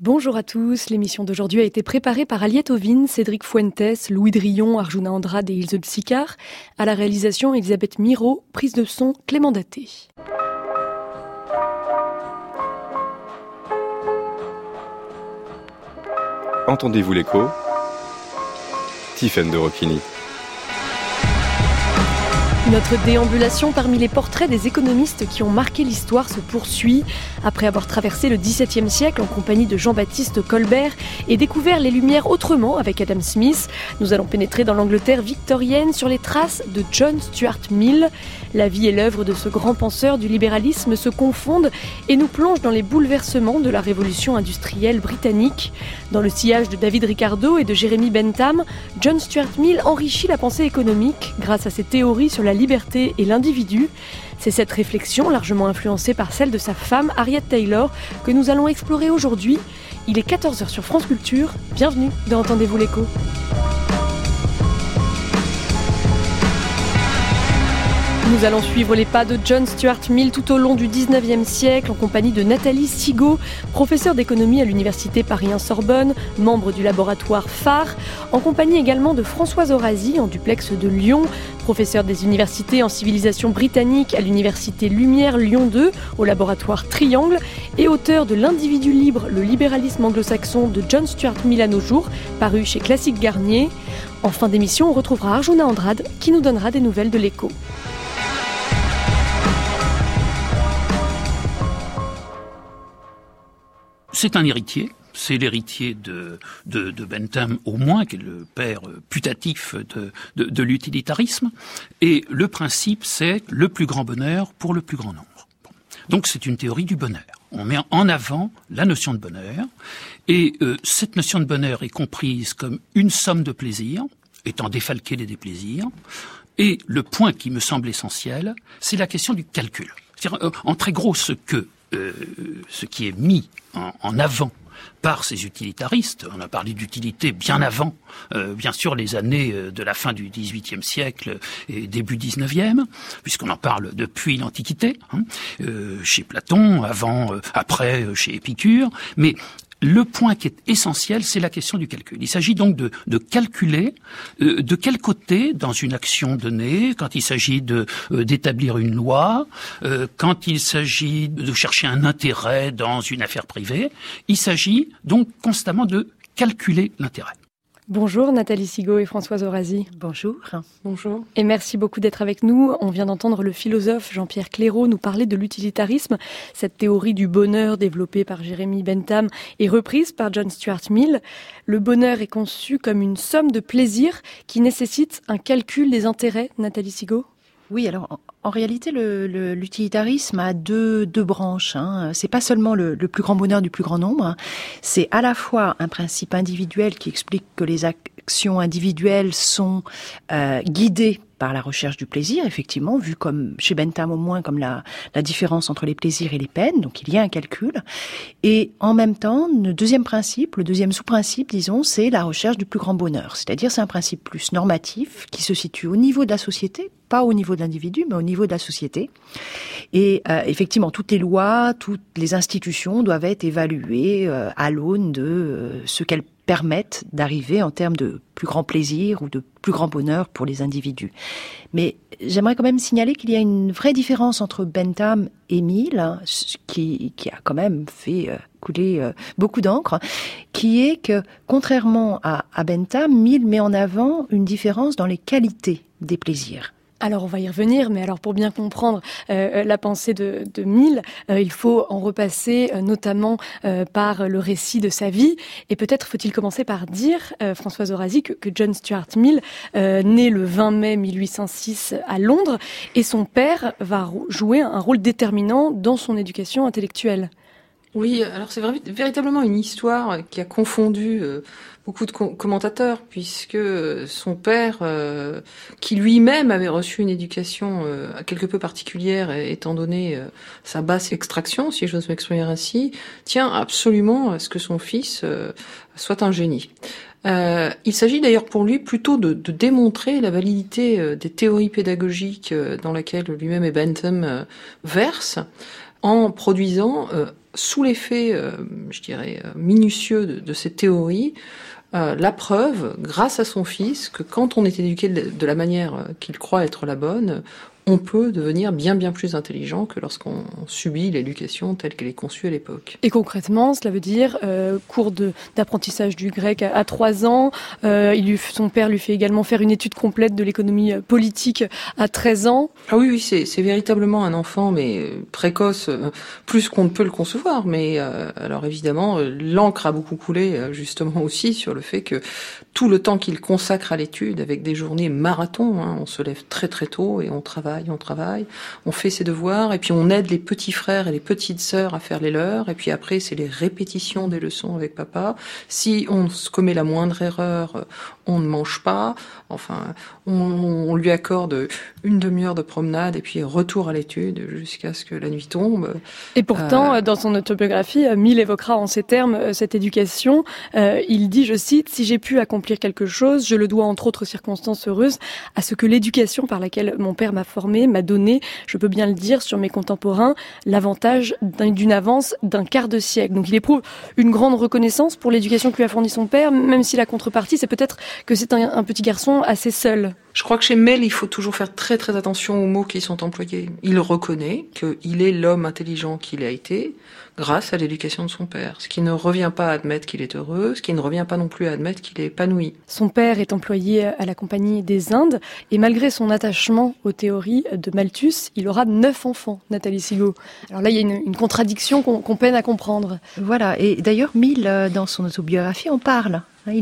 Bonjour à tous, l'émission d'aujourd'hui a été préparée par Aliette Ovine, Cédric Fuentes, Louis Drillon, Arjuna Andrade et Ilse Sicard. À la réalisation, Elisabeth Miro, prise de son, Clément Daté. Entendez-vous l'écho ? Tiffaine de Roquigny. Notre déambulation parmi les portraits des économistes qui ont marqué l'histoire se poursuit. Après avoir traversé le XVIIe siècle en compagnie de Jean-Baptiste Colbert et découvert les Lumières autrement avec Adam Smith, nous allons pénétrer dans l'Angleterre victorienne sur les traces de John Stuart Mill. La vie et l'œuvre de ce grand penseur du libéralisme se confondent et nous plongent dans les bouleversements de la révolution industrielle britannique. Dans le sillage de David Ricardo et de Jeremy Bentham, John Stuart Mill enrichit la pensée économique grâce à ses théories sur la liberté et l'individu. C'est cette réflexion, largement influencée par celle de sa femme Harriet Taylor, que nous allons explorer aujourd'hui. Il est 14h sur France Culture. Bienvenue dans Entendez-vous l'écho. Nous allons suivre les pas de John Stuart Mill tout au long du 19e siècle en compagnie de Nathalie Sigaud, professeure d'économie à l'université Paris 1 Sorbonne, membre du laboratoire phare, en compagnie également de Françoise Orazi en duplex de Lyon, professeure des universités en civilisation britannique à l'université Lumière Lyon 2 au laboratoire Triangle et auteur de L'individu libre, le libéralisme anglo-saxon de John Stuart Mill à nos jours, paru chez Classique Garnier. En fin d'émission, on retrouvera Arjuna Andrade qui nous donnera des nouvelles de l'écho. C'est un héritier, c'est l'héritier de Bentham au moins, qui est le père putatif de l'utilitarisme. Et le principe, c'est le plus grand bonheur pour le plus grand nombre. Donc c'est une théorie du bonheur. On met en avant la notion de bonheur. Et cette notion de bonheur est comprise comme une somme de plaisirs, étant défalquée des déplaisirs. Et le point qui me semble essentiel, c'est la question du calcul. C'est-à-dire, en très gros, ce qui est mis en avant par ces utilitaristes, on a parlé d'utilité bien avant, bien sûr, les années de la fin du XVIIIe siècle et début XIXe, puisqu'on en parle depuis l'Antiquité, chez Platon, après chez Épicure, mais le point qui est essentiel, c'est la question du calcul. Il s'agit donc de calculer de quel côté, dans une action donnée, quand il s'agit d'établir une loi, quand il s'agit de chercher un intérêt dans une affaire privée, il s'agit donc constamment de calculer l'intérêt. Bonjour Nathalie Sigaud et Françoise Orazi. Bonjour. Bonjour. Et merci beaucoup d'être avec nous. On vient d'entendre le philosophe Jean-Pierre Clairaut nous parler de l'utilitarisme. Cette théorie du bonheur développée par Jeremy Bentham et reprise par John Stuart Mill. Le bonheur est conçu comme une somme de plaisirs qui nécessite un calcul des intérêts. Nathalie Sigaud ? Oui, alors en réalité, l'utilitarisme a deux branches. C'est pas seulement le plus grand bonheur du plus grand nombre. C'est à la fois un principe individuel qui explique que les actions individuelles sont guidées par la recherche du plaisir, effectivement, vu comme chez Bentham au moins comme la différence entre les plaisirs et les peines, donc il y a un calcul. Et en même temps, le deuxième sous-principe, disons, c'est la recherche du plus grand bonheur. C'est-à-dire, c'est un principe plus normatif qui se situe au niveau de la société, pas au niveau de l'individu, mais au niveau de la société. Et effectivement, toutes les lois, toutes les institutions doivent être évaluées à l'aune de ce qu'elles permettent d'arriver en termes de plus grand plaisir ou de plus grand bonheur pour les individus. Mais j'aimerais quand même signaler qu'il y a une vraie différence entre Bentham et Mill, qui a quand même fait couler beaucoup d'encre, qui est que, contrairement à Bentham, Mill met en avant une différence dans les qualités des plaisirs. Alors on va y revenir, mais alors pour bien comprendre la pensée de Mill, il faut en repasser notamment par le récit de sa vie. Et peut-être faut-il commencer par dire, Françoise Orazi, que John Stuart Mill, né le 20 mai 1806 à Londres, et son père va jouer un rôle déterminant dans son éducation intellectuelle. Oui, alors c'est véritablement une histoire qui a confondu beaucoup de commentateurs, puisque son père, qui lui-même avait reçu une éducation quelque peu particulière, étant donné sa basse extraction, si j'ose m'exprimer ainsi, tient absolument à ce que son fils soit un génie. Il s'agit d'ailleurs pour lui plutôt de démontrer la validité des théories pédagogiques dans laquelle lui-même et Bentham versent, en produisant, sous l'effet, minutieux de ces théories, la preuve, grâce à son fils, que quand on est éduqué de la manière qu'il croit être la bonne, on peut devenir bien plus intelligent que lorsqu'on subit l'éducation telle qu'elle est conçue à l'époque. Et concrètement, cela veut dire cours d'apprentissage du grec à 3 ans. Son père lui fait également faire une étude complète de l'économie politique à 13 ans. Ah oui, c'est véritablement un enfant, mais précoce, plus qu'on ne peut le concevoir. Mais alors évidemment, l'encre a beaucoup coulé justement aussi sur le fait que tout le temps qu'il consacre à l'étude, avec des journées marathons, on se lève très tôt et on travaille, on fait ses devoirs, et puis on aide les petits frères et les petites sœurs à faire les leurs, et puis après c'est les répétitions des leçons avec papa. Si on se commet la moindre erreur, on ne mange pas, enfin on lui accorde une demi-heure de promenade et puis retour à l'étude jusqu'à ce que la nuit tombe. Et pourtant, dans son autobiographie, Mill évoquera en ces termes cette éducation. Il dit, je cite, « Si j'ai pu accomplir quelque chose, je le dois entre autres circonstances heureuses à ce que l'éducation par laquelle mon père m'a formé, m'a donné, je peux bien le dire, sur mes contemporains, l'avantage d'une avance d'un quart de siècle. » Donc il éprouve une grande reconnaissance pour l'éducation que lui a fournie son père, même si la contrepartie, c'est peut-être que c'est un petit garçon assez seul. Je crois que chez Mill, il faut toujours faire très attention aux mots qui sont employés. Il reconnaît qu'il est l'homme intelligent qu'il a été grâce à l'éducation de son père, ce qui ne revient pas à admettre qu'il est heureux, ce qui ne revient pas non plus à admettre qu'il est épanoui. Son père est employé à la Compagnie des Indes, et malgré son attachement aux théories de Malthus, il aura 9 enfants, Nathalie Sigaud. Alors là, il y a une contradiction qu'on peine à comprendre. Voilà, et d'ailleurs, Mill, dans son autobiographie, en parle.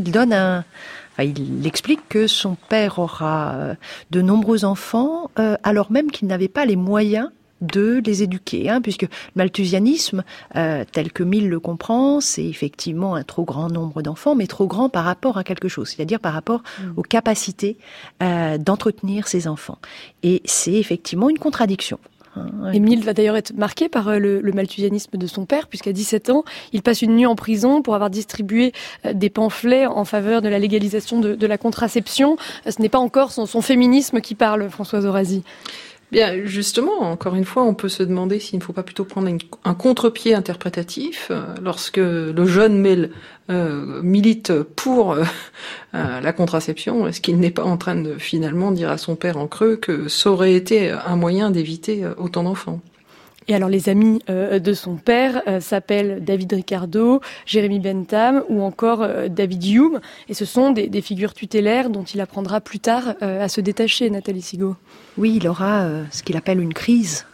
Il explique que son père aura de nombreux enfants, alors même qu'il n'avait pas les moyens de les éduquer, puisque le malthusianisme, tel que Mill le comprend, c'est effectivement un trop grand nombre d'enfants, mais trop grand par rapport à quelque chose, c'est-à-dire par rapport aux capacités d'entretenir ses enfants. Et c'est effectivement une contradiction. Et Mill va d'ailleurs être marqué par le malthusianisme de son père, puisqu'à 17 ans, il passe une nuit en prison pour avoir distribué des pamphlets en faveur de la légalisation de la contraception. Ce n'est pas encore son féminisme qui parle, Françoise Orasi. Bien, justement, encore une fois, on peut se demander s'il ne faut pas plutôt prendre un contre-pied interprétatif lorsque le jeune Mill milite pour la contraception. Est-ce qu'il n'est pas en train de finalement dire à son père en creux que ça aurait été un moyen d'éviter autant d'enfants ? Et alors les amis de son père s'appellent David Ricardo, Jeremy Bentham ou encore David Hume. Et ce sont des figures tutélaires dont il apprendra plus tard à se détacher, Nathalie Sigaud. Oui, il aura ce qu'il appelle une crise.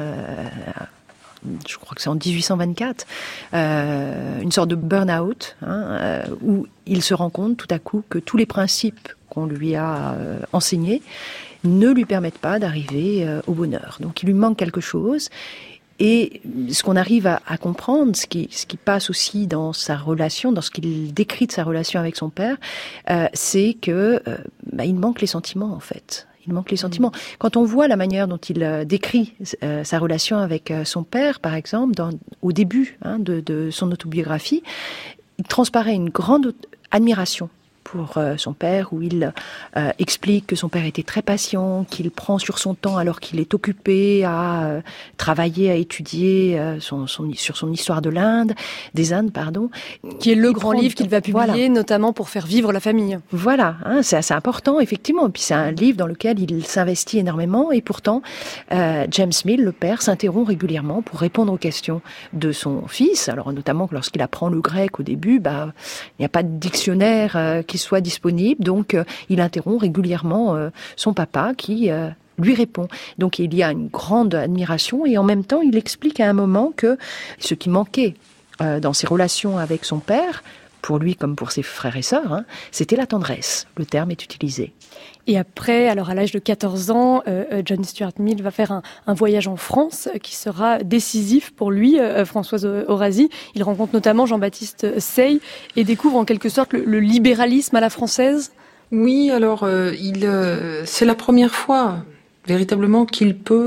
Je crois que c'est en 1824, une sorte de burn-out, où il se rend compte tout à coup que tous les principes qu'on lui a enseignés ne lui permettent pas d'arriver au bonheur. Donc il lui manque quelque chose. Et ce qu'on arrive à comprendre, ce qui passe aussi dans sa relation, dans ce qu'il décrit de sa relation avec son père, c'est que il manque les sentiments en fait. Il manque les sentiments. Quand on voit la manière dont il décrit sa relation avec son père, par exemple, au début de son autobiographie, il transparaît une grande admiration pour son père, où il explique que son père était très patient, qu'il prend sur son temps alors qu'il est occupé à travailler, à étudier sur son histoire des Indes, qui est le grand livre qu'il va publier, notamment pour faire vivre la famille. Voilà, c'est assez important, effectivement. Et puis c'est un livre dans lequel il s'investit énormément, et pourtant James Mill, le père, s'interrompt régulièrement pour répondre aux questions de son fils. Alors notamment lorsqu'il apprend le grec au début, il n'y a pas de dictionnaire qui soit disponible, donc il interrompt régulièrement son papa qui lui répond. Donc il y a une grande admiration, et en même temps il explique à un moment que ce qui manquait dans ses relations avec son père, pour lui comme pour ses frères et sœurs, c'était la tendresse. Le terme est utilisé. Et après, alors à l'âge de 14 ans, John Stuart Mill va faire un voyage en France qui sera décisif pour lui, Françoise Orasi. Il rencontre notamment Jean-Baptiste Say et découvre en quelque sorte le libéralisme à la française. Oui, alors c'est la première fois véritablement qu'il peut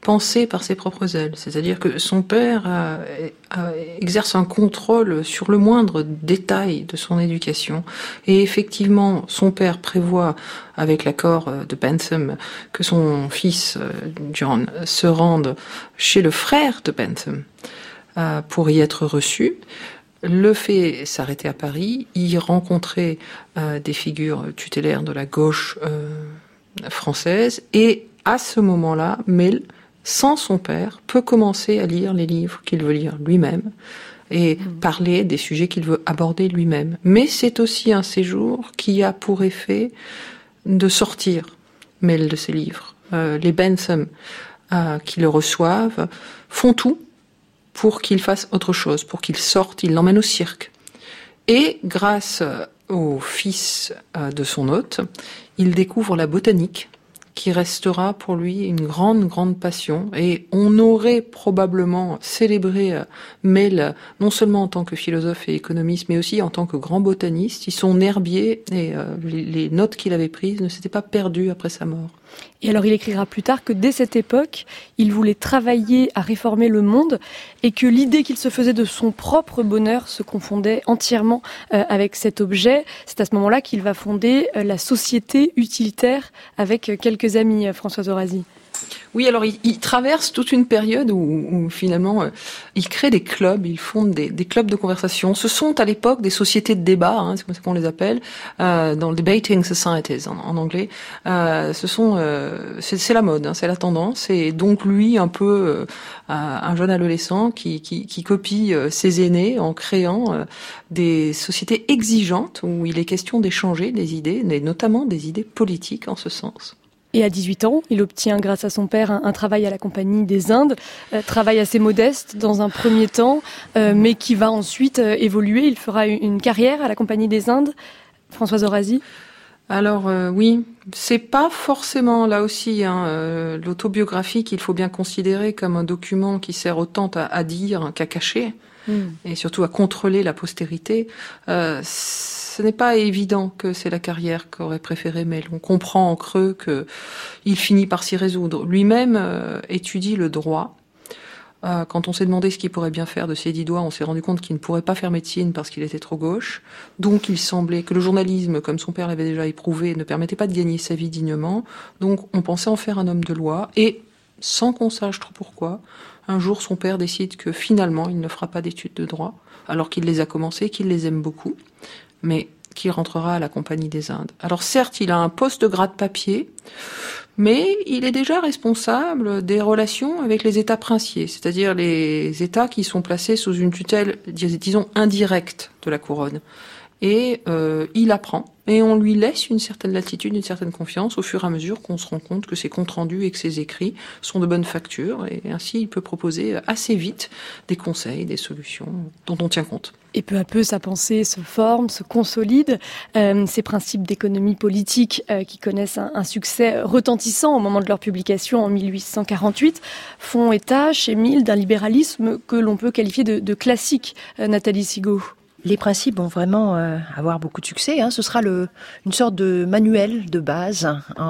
penser par ses propres ailes. C'est-à-dire que son père exerce un contrôle sur le moindre détail de son éducation. Et effectivement, son père prévoit, avec l'accord de Bentham, que son fils, John, se rende chez le frère de Bentham pour y être reçu. Le fait s'arrêter à Paris, y rencontrer des figures tutélaires de la gauche française, et à ce moment-là, Mill, sans son père, peut commencer à lire les livres qu'il veut lire lui-même et parler des sujets qu'il veut aborder lui-même. Mais c'est aussi un séjour qui a pour effet de sortir Mill de ses livres. Les Bentham qui le reçoivent font tout pour qu'il fasse autre chose, pour qu'il sorte, il l'emmène au cirque. Et grâce au fils de son hôte, il découvre la botanique, qui restera pour lui une grande, grande passion. Et on aurait probablement célébré Mill, non seulement en tant que philosophe et économiste, mais aussi en tant que grand botaniste. Son herbier et les notes qu'il avait prises ne s'étaient pas perdues après sa mort. Et alors il écrira plus tard que dès cette époque, il voulait travailler à réformer le monde et que l'idée qu'il se faisait de son propre bonheur se confondait entièrement avec cet objet. C'est à ce moment-là qu'il va fonder la Société utilitaire avec quelques amis, Françoise Orazi. Oui, alors il traverse toute une période où finalement il crée des clubs, il fonde des clubs de conversation. Ce sont à l'époque des sociétés de débat, c'est comme ça qu'on les appelle, dans le debating societies en anglais. C'est la mode, c'est la tendance. Et donc lui, un peu un jeune adolescent qui copie ses aînés en créant des sociétés exigeantes où il est question d'échanger des idées, mais notamment des idées politiques en ce sens. Et à 18 ans, il obtient grâce à son père un travail à la Compagnie des Indes, travail assez modeste dans un premier temps, mais qui va ensuite évoluer. Il fera une carrière à la Compagnie des Indes. Françoise Orazi. Alors oui, c'est pas forcément là aussi l'autobiographie qu'il faut bien considérer comme un document qui sert autant à dire qu'à cacher, et surtout à contrôler la postérité. Ce n'est pas évident que c'est la carrière qu'aurait préféré Mill. On comprend en creux qu'il finit par s'y résoudre. Lui-même étudie le droit. Quand on s'est demandé ce qu'il pourrait bien faire de ses 10 doigts, on s'est rendu compte qu'il ne pourrait pas faire médecine parce qu'il était trop gauche. Donc il semblait que le journalisme, comme son père l'avait déjà éprouvé, ne permettait pas de gagner sa vie dignement. Donc on pensait en faire un homme de loi. Et sans qu'on sache trop pourquoi, un jour son père décide que finalement il ne fera pas d'études de droit, alors qu'il les a commencées, qu'il les aime beaucoup, mais qu'il rentrera à la Compagnie des Indes. Alors certes, il a un poste de grade-papier, mais il est déjà responsable des relations avec les États princiers, c'est-à-dire les États qui sont placés sous une tutelle, disons, indirecte de la couronne. Et il apprend, et on lui laisse une certaine latitude, une certaine confiance, au fur et à mesure qu'on se rend compte que ses comptes rendus et que ses écrits sont de bonne facture, et ainsi il peut proposer assez vite des conseils, des solutions dont on tient compte. Et peu à peu, sa pensée se forme, se consolide. Ces principes d'économie politique qui connaissent un succès retentissant au moment de leur publication en 1848 font état chez Mill d'un libéralisme que l'on peut qualifier de classique. Nathalie Sigaud. Les principes vont vraiment avoir beaucoup de succès. Ce sera une sorte de manuel de base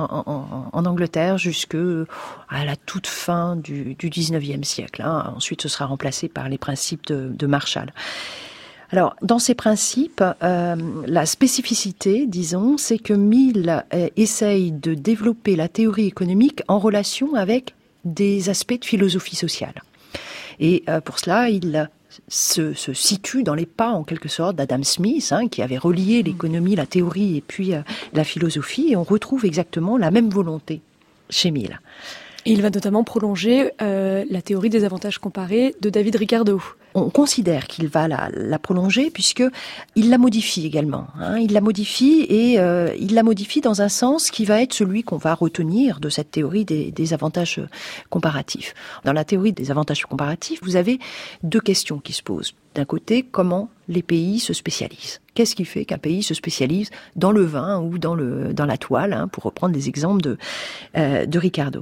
en Angleterre jusqu'à la toute fin du 19e siècle. Ensuite, ce sera remplacé par les principes de Marshall. Alors, dans ces principes, la spécificité, disons, c'est que Mill essaye de développer la théorie économique en relation avec des aspects de philosophie sociale. Et pour cela, il se situe dans les pas, en quelque sorte, d'Adam Smith, qui avait relié l'économie, la théorie et puis la philosophie. Et on retrouve exactement la même volonté chez Mill. Et il va notamment prolonger la théorie des avantages comparés de David Ricardo. On considère qu'il va la prolonger puisque il la modifie également. Il la modifie et il la modifie dans un sens qui va être celui qu'on va retenir de cette théorie des avantages comparatifs. Dans la théorie des avantages comparatifs, vous avez deux questions qui se posent. D'un côté, comment les pays se spécialisent. Qu'est-ce qui fait qu'un pays se spécialise dans le vin ou dans la toile, pour reprendre des exemples de Ricardo.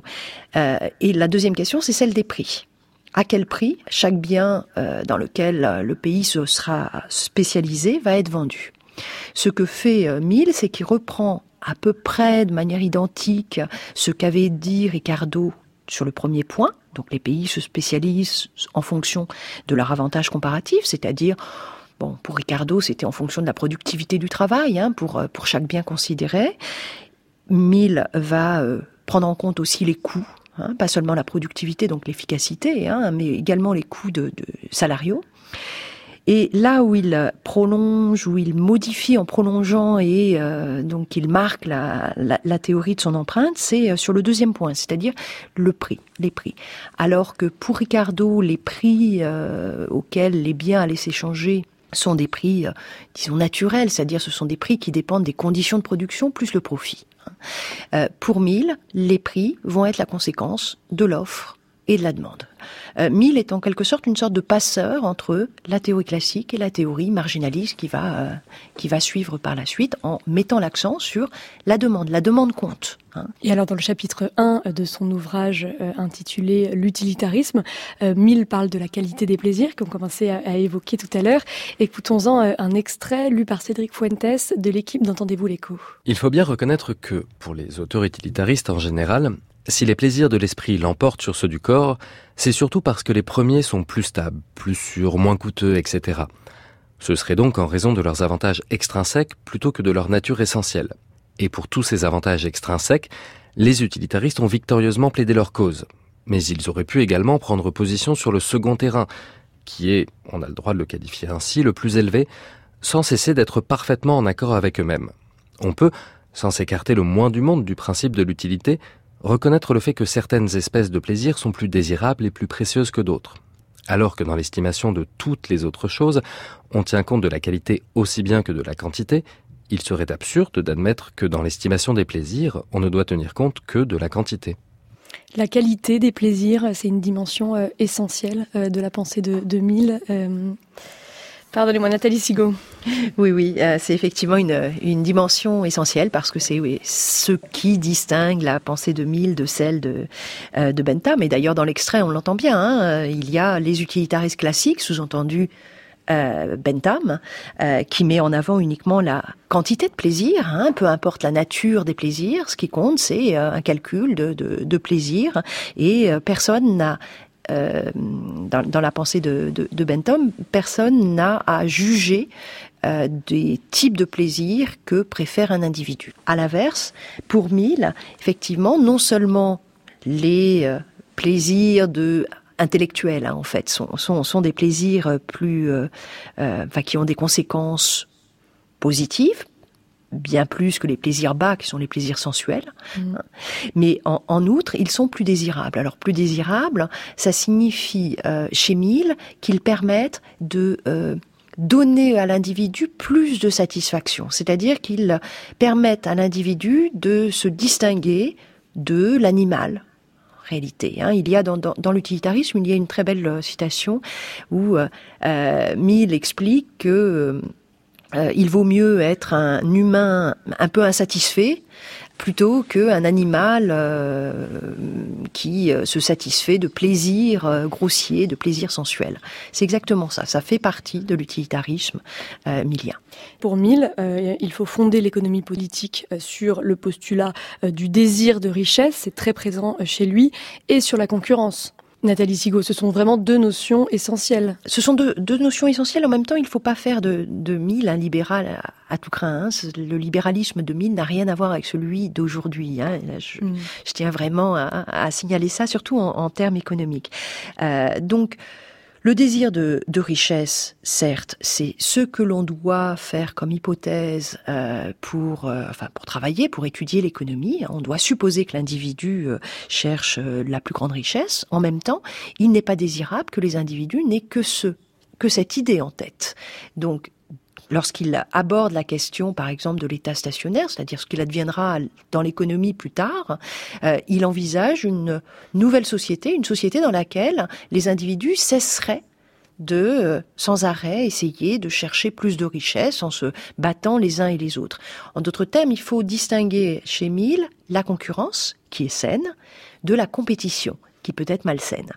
Et la deuxième question, c'est celle des prix. À quel prix chaque bien dans lequel le pays se sera spécialisé va être vendu. Ce que fait Mill, c'est qu'il reprend à peu près de manière identique ce qu'avait dit Ricardo sur le premier point, Donc les pays se spécialisent en fonction de leur avantage comparatif, c'est-à-dire, bon, pour Ricardo, c'était en fonction de la productivité du travail, pour chaque bien considéré. Mill va prendre en compte aussi les coûts, pas seulement la productivité, donc l'efficacité, mais également les coûts de salariaux. Et là où il prolonge, où il modifie en prolongeant et donc il marque la théorie de son empreinte, c'est sur le deuxième point, c'est-à-dire le prix, les prix. Alors que pour Ricardo, les prix auxquels les biens allaient s'échanger sont des prix, disons, naturels, c'est-à-dire ce sont des prix qui dépendent des conditions de production plus le profit. Pour Mill, les prix vont être la conséquence de l'offre et de la demande. Mill est en quelque sorte une sorte de passeur entre la théorie classique et la théorie marginaliste qui va suivre par la suite en mettant l'accent sur la demande. La demande compte. Et alors dans le chapitre 1 de son ouvrage intitulé « L'utilitarisme », Mill parle de la qualité des plaisirs qu'on commençait à évoquer tout à l'heure. Écoutons-en un extrait lu par Cédric Fuentes de l'équipe d'Entendez-vous l'écho. Il faut bien reconnaître que, pour les auteurs utilitaristes en général, si les plaisirs de l'esprit l'emportent sur ceux du corps, c'est surtout parce que les premiers sont plus stables, plus sûrs, moins coûteux, etc. Ce serait donc en raison de leurs avantages extrinsèques plutôt que de leur nature essentielle. Et pour tous ces avantages extrinsèques, les utilitaristes ont victorieusement plaidé leur cause. Mais ils auraient pu également prendre position sur le second terrain, qui est, on a le droit de le qualifier ainsi, le plus élevé, sans cesser d'être parfaitement en accord avec eux-mêmes. On peut, sans s'écarter le moins du monde du principe de l'utilité, reconnaître le fait que certaines espèces de plaisir sont plus désirables et plus précieuses que d'autres. Alors que dans l'estimation de toutes les autres choses, on tient compte de la qualité aussi bien que de la quantité, il serait absurde d'admettre que dans l'estimation des plaisirs, on ne doit tenir compte que de la quantité. La qualité des plaisirs, c'est une dimension essentielle de la pensée de Mill. Pardonnez-moi, Nathalie Sigaud. Oui, c'est effectivement une dimension essentielle parce que c'est ce qui distingue la pensée de Mill de celle de Bentham. Et d'ailleurs, dans l'extrait, on l'entend bien. Il y a les utilitaristes classiques, sous-entendu Bentham, qui met en avant uniquement la quantité de plaisir, peu importe la nature des plaisirs. Ce qui compte, c'est un calcul de plaisir. Et personne n'a dans la pensée de Bentham, personne n'a à juger des types de plaisirs que préfère un individu. À l'inverse, pour Mill, effectivement, non seulement les plaisirs intellectuels, en fait, sont des plaisirs qui ont des conséquences positives, bien plus que les plaisirs bas, qui sont les plaisirs sensuels. Mais en outre, ils sont plus désirables. Alors, plus désirables, ça signifie, chez Mill, qu'ils permettent de donner à l'individu plus de satisfaction. C'est-à-dire qu'ils permettent à l'individu de se distinguer de l'animal. Réalité. Il y a dans l'utilitarisme, il y a une très belle citation où Mill explique que il vaut mieux être un humain un peu insatisfait plutôt qu'un animal qui se satisfait de plaisirs grossiers, de plaisirs sensuels. C'est exactement ça. Ça fait partie de l'utilitarisme millien. Pour Mill, il faut fonder l'économie politique sur le postulat du désir de richesse, c'est très présent chez lui, et sur la concurrence. Nathalie Sigaud, ce sont vraiment deux notions essentielles. Ce sont deux notions essentielles. En même temps, il ne faut pas faire de Mill un libéral à tout crin. Le libéralisme de Mill n'a rien à voir avec celui d'aujourd'hui. Je tiens vraiment à signaler ça, surtout en termes économiques. Donc, le désir de richesse, certes, c'est ce que l'on doit faire comme hypothèse pour travailler, pour étudier l'économie. On doit supposer que l'individu cherche la plus grande richesse. En même temps, il n'est pas désirable que les individus n'aient que cette idée en tête. Donc, lorsqu'il aborde la question, par exemple, de l'État stationnaire, c'est-à-dire ce qu'il adviendra dans l'économie plus tard, il envisage une nouvelle société, une société dans laquelle les individus cesseraient de, sans arrêt, essayer de chercher plus de richesse en se battant les uns et les autres. En d'autres termes, il faut distinguer chez Mill la concurrence, qui est saine, de la compétition, qui peut être malsaine.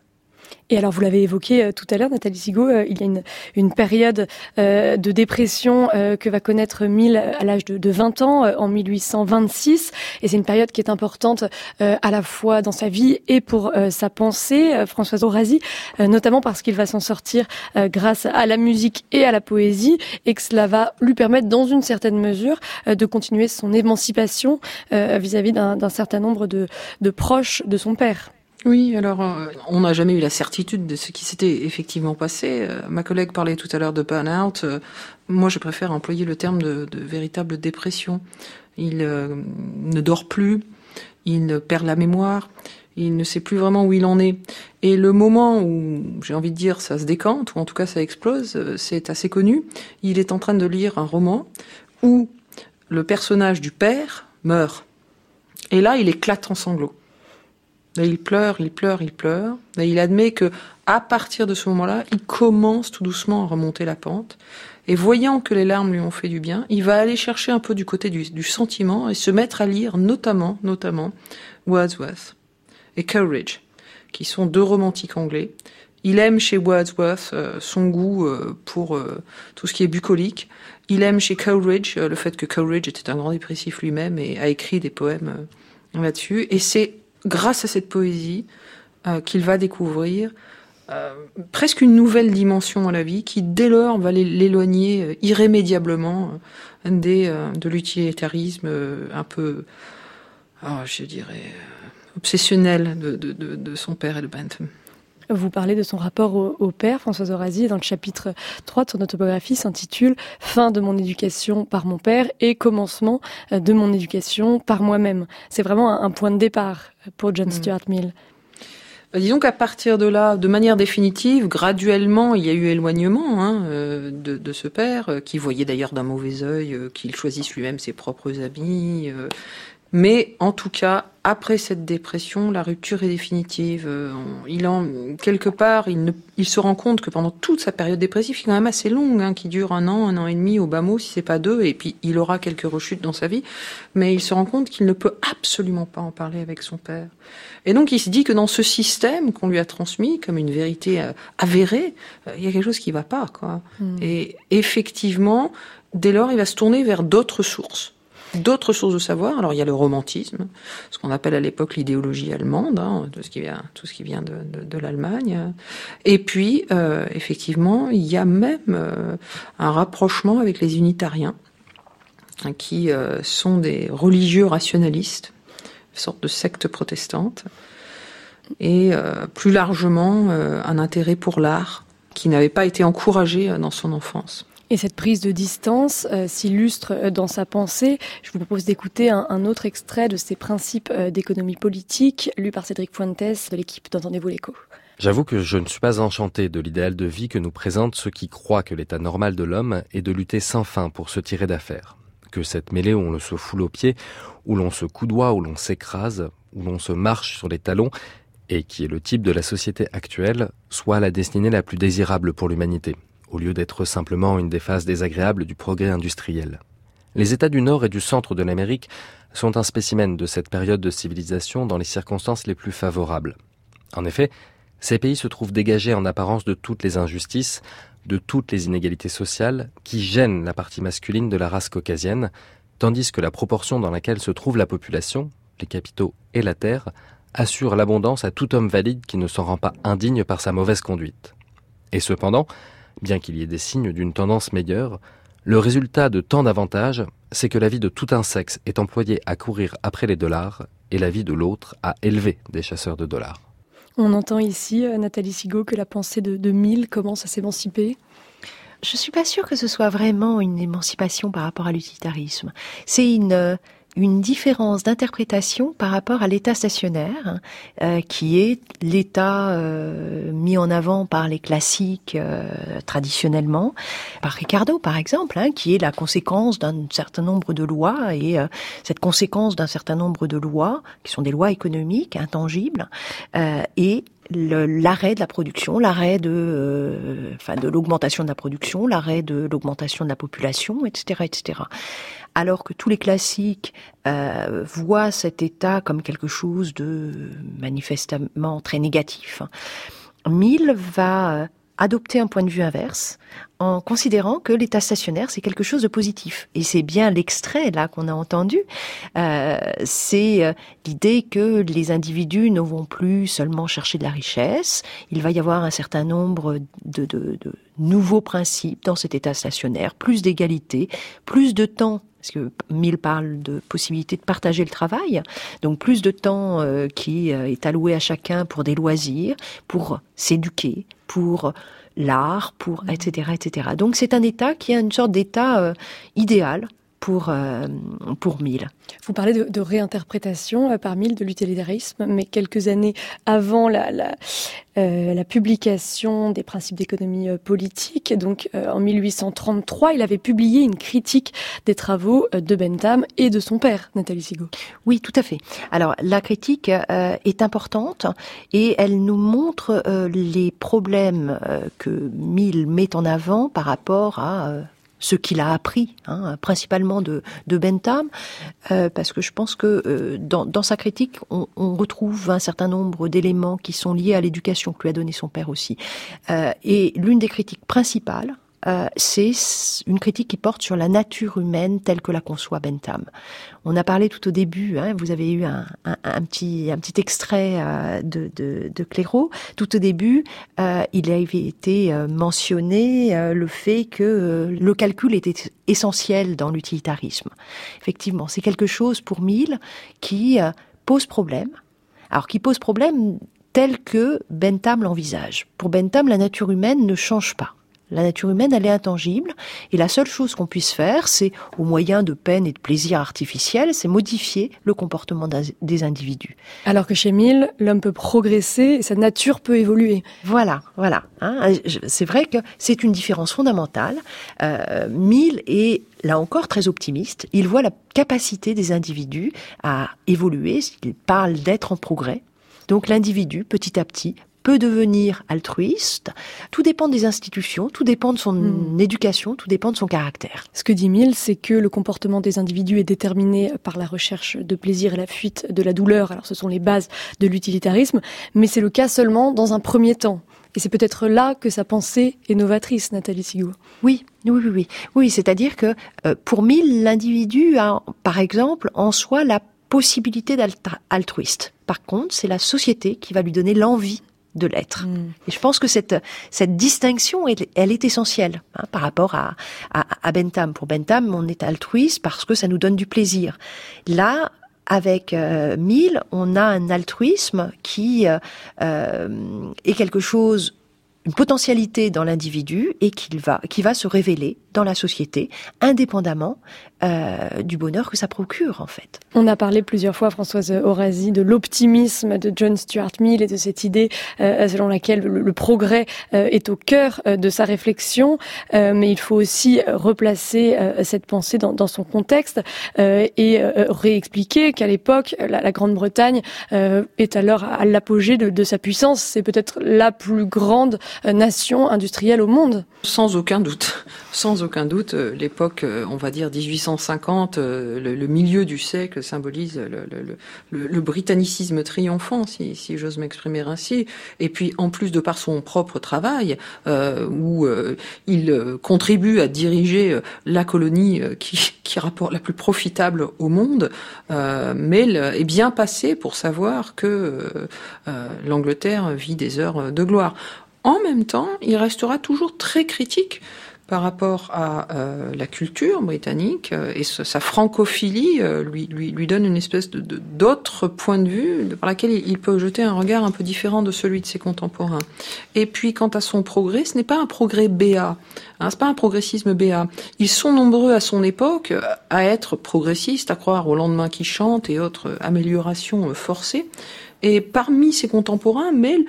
Et alors, vous l'avez évoqué tout à l'heure, Nathalie Sigaud, il y a une période de dépression que va connaître Mill à l'âge de 20 ans, en 1826. Et c'est une période qui est importante à la fois dans sa vie et pour sa pensée, Françoise Orazi, notamment parce qu'il va s'en sortir grâce à la musique et à la poésie, et que cela va lui permettre, dans une certaine mesure, de continuer son émancipation vis-à-vis d'un certain nombre de proches de son père. Oui, alors on n'a jamais eu la certitude de ce qui s'était effectivement passé. Ma collègue parlait tout à l'heure de burn-out. Moi, je préfère employer le terme de véritable dépression. Il ne dort plus, il perd la mémoire, il ne sait plus vraiment où il en est. Et le moment où, j'ai envie de dire, ça se décante, ou en tout cas ça explose, c'est assez connu. Il est en train de lire un roman où le personnage du père meurt. Et là, il éclate en sanglots. Là, il pleure. Là, il admet que, à partir de ce moment-là, il commence tout doucement à remonter la pente. Et voyant que les larmes lui ont fait du bien, il va aller chercher un peu du côté du sentiment et se mettre à lire notamment Wordsworth et Coleridge, qui sont deux romantiques anglais. Il aime chez Wordsworth son goût pour tout ce qui est bucolique. Il aime chez Coleridge le fait que Coleridge était un grand dépressif lui-même et a écrit des poèmes là-dessus. Et c'est grâce à cette poésie qu'il va découvrir presque une nouvelle dimension à la vie qui, dès lors, va l'éloigner irrémédiablement de l'utilitarisme un peu, je dirais, obsessionnel de son père et de Bentham. Vous parlez de son rapport au père, Françoise Orazi, dans le chapitre 3 de son autobiographie s'intitule « Fin de mon éducation par mon père et commencement de mon éducation par moi-même ». C'est vraiment un point de départ pour John Stuart Mill. Disons qu'à partir de là, de manière définitive, graduellement, il y a eu éloignement de ce père, qui voyait d'ailleurs d'un mauvais œil qu'il choisisse lui-même ses propres amis. Mais en tout cas, après cette dépression, la rupture est définitive. Quelque part, il se rend compte que pendant toute sa période dépressive, qui est quand même assez longue, qui dure 1 an et demi au bas mot, si c'est pas 2, et puis il aura quelques rechutes dans sa vie, mais il se rend compte qu'il ne peut absolument pas en parler avec son père. Et donc il se dit que dans ce système qu'on lui a transmis comme une vérité avérée, il y a quelque chose qui va pas, quoi. Et effectivement, dès lors, il va se tourner vers d'autres sources de savoir. Alors il y a le romantisme, ce qu'on appelle à l'époque l'idéologie allemande, tout ce qui vient de l'Allemagne. Et puis effectivement, il y a même un rapprochement avec les unitariens, qui sont des religieux rationalistes, une sorte de secte protestante, et plus largement un intérêt pour l'art qui n'avait pas été encouragé dans son enfance. Et cette prise de distance s'illustre dans sa pensée. Je vous propose d'écouter un autre extrait de ses principes d'économie politique, lu par Cédric Fuentes de l'équipe d'Entendez-vous l'écho. J'avoue que je ne suis pas enchanté de l'idéal de vie que nous présentent ceux qui croient que l'état normal de l'homme est de lutter sans fin pour se tirer d'affaire. Que cette mêlée où on se foule aux pieds, où l'on se coudoie, où l'on s'écrase, où l'on se marche sur les talons, et qui est le type de la société actuelle, soit la destinée la plus désirable pour l'humanité, au lieu d'être simplement une des phases désagréables du progrès industriel. Les États du Nord et du centre de l'Amérique sont un spécimen de cette période de civilisation dans les circonstances les plus favorables. En effet, ces pays se trouvent dégagés en apparence de toutes les injustices, de toutes les inégalités sociales qui gênent la partie masculine de la race caucasienne, tandis que la proportion dans laquelle se trouve la population, les capitaux et la terre, assure l'abondance à tout homme valide qui ne s'en rend pas indigne par sa mauvaise conduite. Et cependant, bien qu'il y ait des signes d'une tendance meilleure, le résultat de tant d'avantages, c'est que la vie de tout un sexe est employée à courir après les dollars et la vie de l'autre à élever des chasseurs de dollars. On entend ici, Nathalie Sigaud, que la pensée de Mill commence à s'émanciper. Je ne suis pas sûre que ce soit vraiment une émancipation par rapport à l'utilitarisme. C'est une différence d'interprétation par rapport à l'état stationnaire, qui est l'état mis en avant par les classiques traditionnellement, par Ricardo par exemple, qui est la conséquence d'un certain nombre de lois, et cette conséquence d'un certain nombre de lois, qui sont des lois économiques, intangibles, et l'arrêt de la production, l'arrêt de l'augmentation de la production, l'arrêt de l'augmentation de la population, etc., etc. Alors que tous les classiques voient cet état comme quelque chose de manifestement très négatif. Mill va adopter un point de vue inverse en considérant que l'état stationnaire, c'est quelque chose de positif. Et c'est bien l'extrait, là, qu'on a entendu. C'est l'idée que les individus ne vont plus seulement chercher de la richesse. Il va y avoir un certain nombre de nouveaux principes dans cet état stationnaire. Plus d'égalité, plus de temps. Parce que Mill parle de possibilité de partager le travail. Donc plus de temps qui est alloué à chacun pour des loisirs, pour s'éduquer, pour l'art, pour etc., etc. Donc c'est un état qui est une sorte d'état idéal pour Mill. Vous parlez de réinterprétation par Mill de l'utilitarisme, mais quelques années avant la publication des principes d'économie politique, donc en 1833, il avait publié une critique des travaux de Bentham et de son père, Nathalie Sigaud. Oui, tout à fait. Alors la critique est importante et elle nous montre les problèmes que Mill met en avant par rapport à ce qu'il a appris, principalement de Bentham, parce que je pense que dans sa critique, on retrouve un certain nombre d'éléments qui sont liés à l'éducation que lui a donnée son père aussi. Et l'une des critiques principales, c'est une critique qui porte sur la nature humaine telle que la conçoit Bentham. On a parlé tout au début, vous avez eu un petit extrait de Clairaut. Tout au début, il avait été mentionné le fait que le calcul était essentiel dans l'utilitarisme. Effectivement, c'est quelque chose pour Mill qui pose problème. Alors, qui pose problème tel que Bentham l'envisage. Pour Bentham, la nature humaine ne change pas. La nature humaine, elle est intangible, et la seule chose qu'on puisse faire, c'est, au moyen de peine et de plaisir artificiels, c'est modifier le comportement des individus. Alors que chez Mill, l'homme peut progresser et sa nature peut évoluer. Voilà. C'est vrai que c'est une différence fondamentale. Mill est, là encore, très optimiste. Il voit la capacité des individus à évoluer. Il parle d'être en progrès. Donc l'individu, petit à petit, peut devenir altruiste. Tout dépend des institutions, tout dépend de son éducation, tout dépend de son caractère. Ce que dit Mill, c'est que le comportement des individus est déterminé par la recherche de plaisir et la fuite de la douleur. Alors ce sont les bases de l'utilitarisme, mais c'est le cas seulement dans un premier temps. Et c'est peut-être là que sa pensée est novatrice, Nathalie Sigaud. Oui, c'est-à-dire que pour Mill, l'individu a, par exemple, en soi la possibilité d'être altruiste. Par contre, c'est la société qui va lui donner l'envie de l'être. Et je pense que cette distinction, elle est essentielle par rapport à Bentham. Pour Bentham, on est altruiste parce que ça nous donne du plaisir. Là, avec Mill, on a un altruisme qui est quelque chose, une potentialité dans l'individu et qui va se révéler dans la société, indépendamment du bonheur que ça procure, en fait. On a parlé plusieurs fois, Françoise Orasi, de l'optimisme de John Stuart Mill et de cette idée selon laquelle le progrès est au cœur de sa réflexion, mais il faut aussi replacer cette pensée dans son contexte et réexpliquer qu'à l'époque, la Grande-Bretagne est alors à l'apogée de sa puissance. C'est peut-être la plus grande nation industrielle au monde. Sans aucun doute, l'époque, on va dire 1850, le milieu du siècle symbolise le britannicisme triomphant, si j'ose m'exprimer ainsi. Et puis, en plus de par son propre travail, où il contribue à diriger la colonie qui rapporte la plus profitable au monde, Mill est bien passé pour savoir que l'Angleterre vit des heures de gloire. En même temps, il restera toujours très critique par rapport à la culture britannique et sa francophilie lui donne une espèce d'autre point de vue par laquelle il peut jeter un regard un peu différent de celui de ses contemporains. Et puis quant à son progrès, ce n'est pas un progrès béat, c'est pas un progressisme béat. Ils sont nombreux à son époque à être progressistes, à croire au lendemain qui chante et autres améliorations forcées. Et parmi ses contemporains, Mill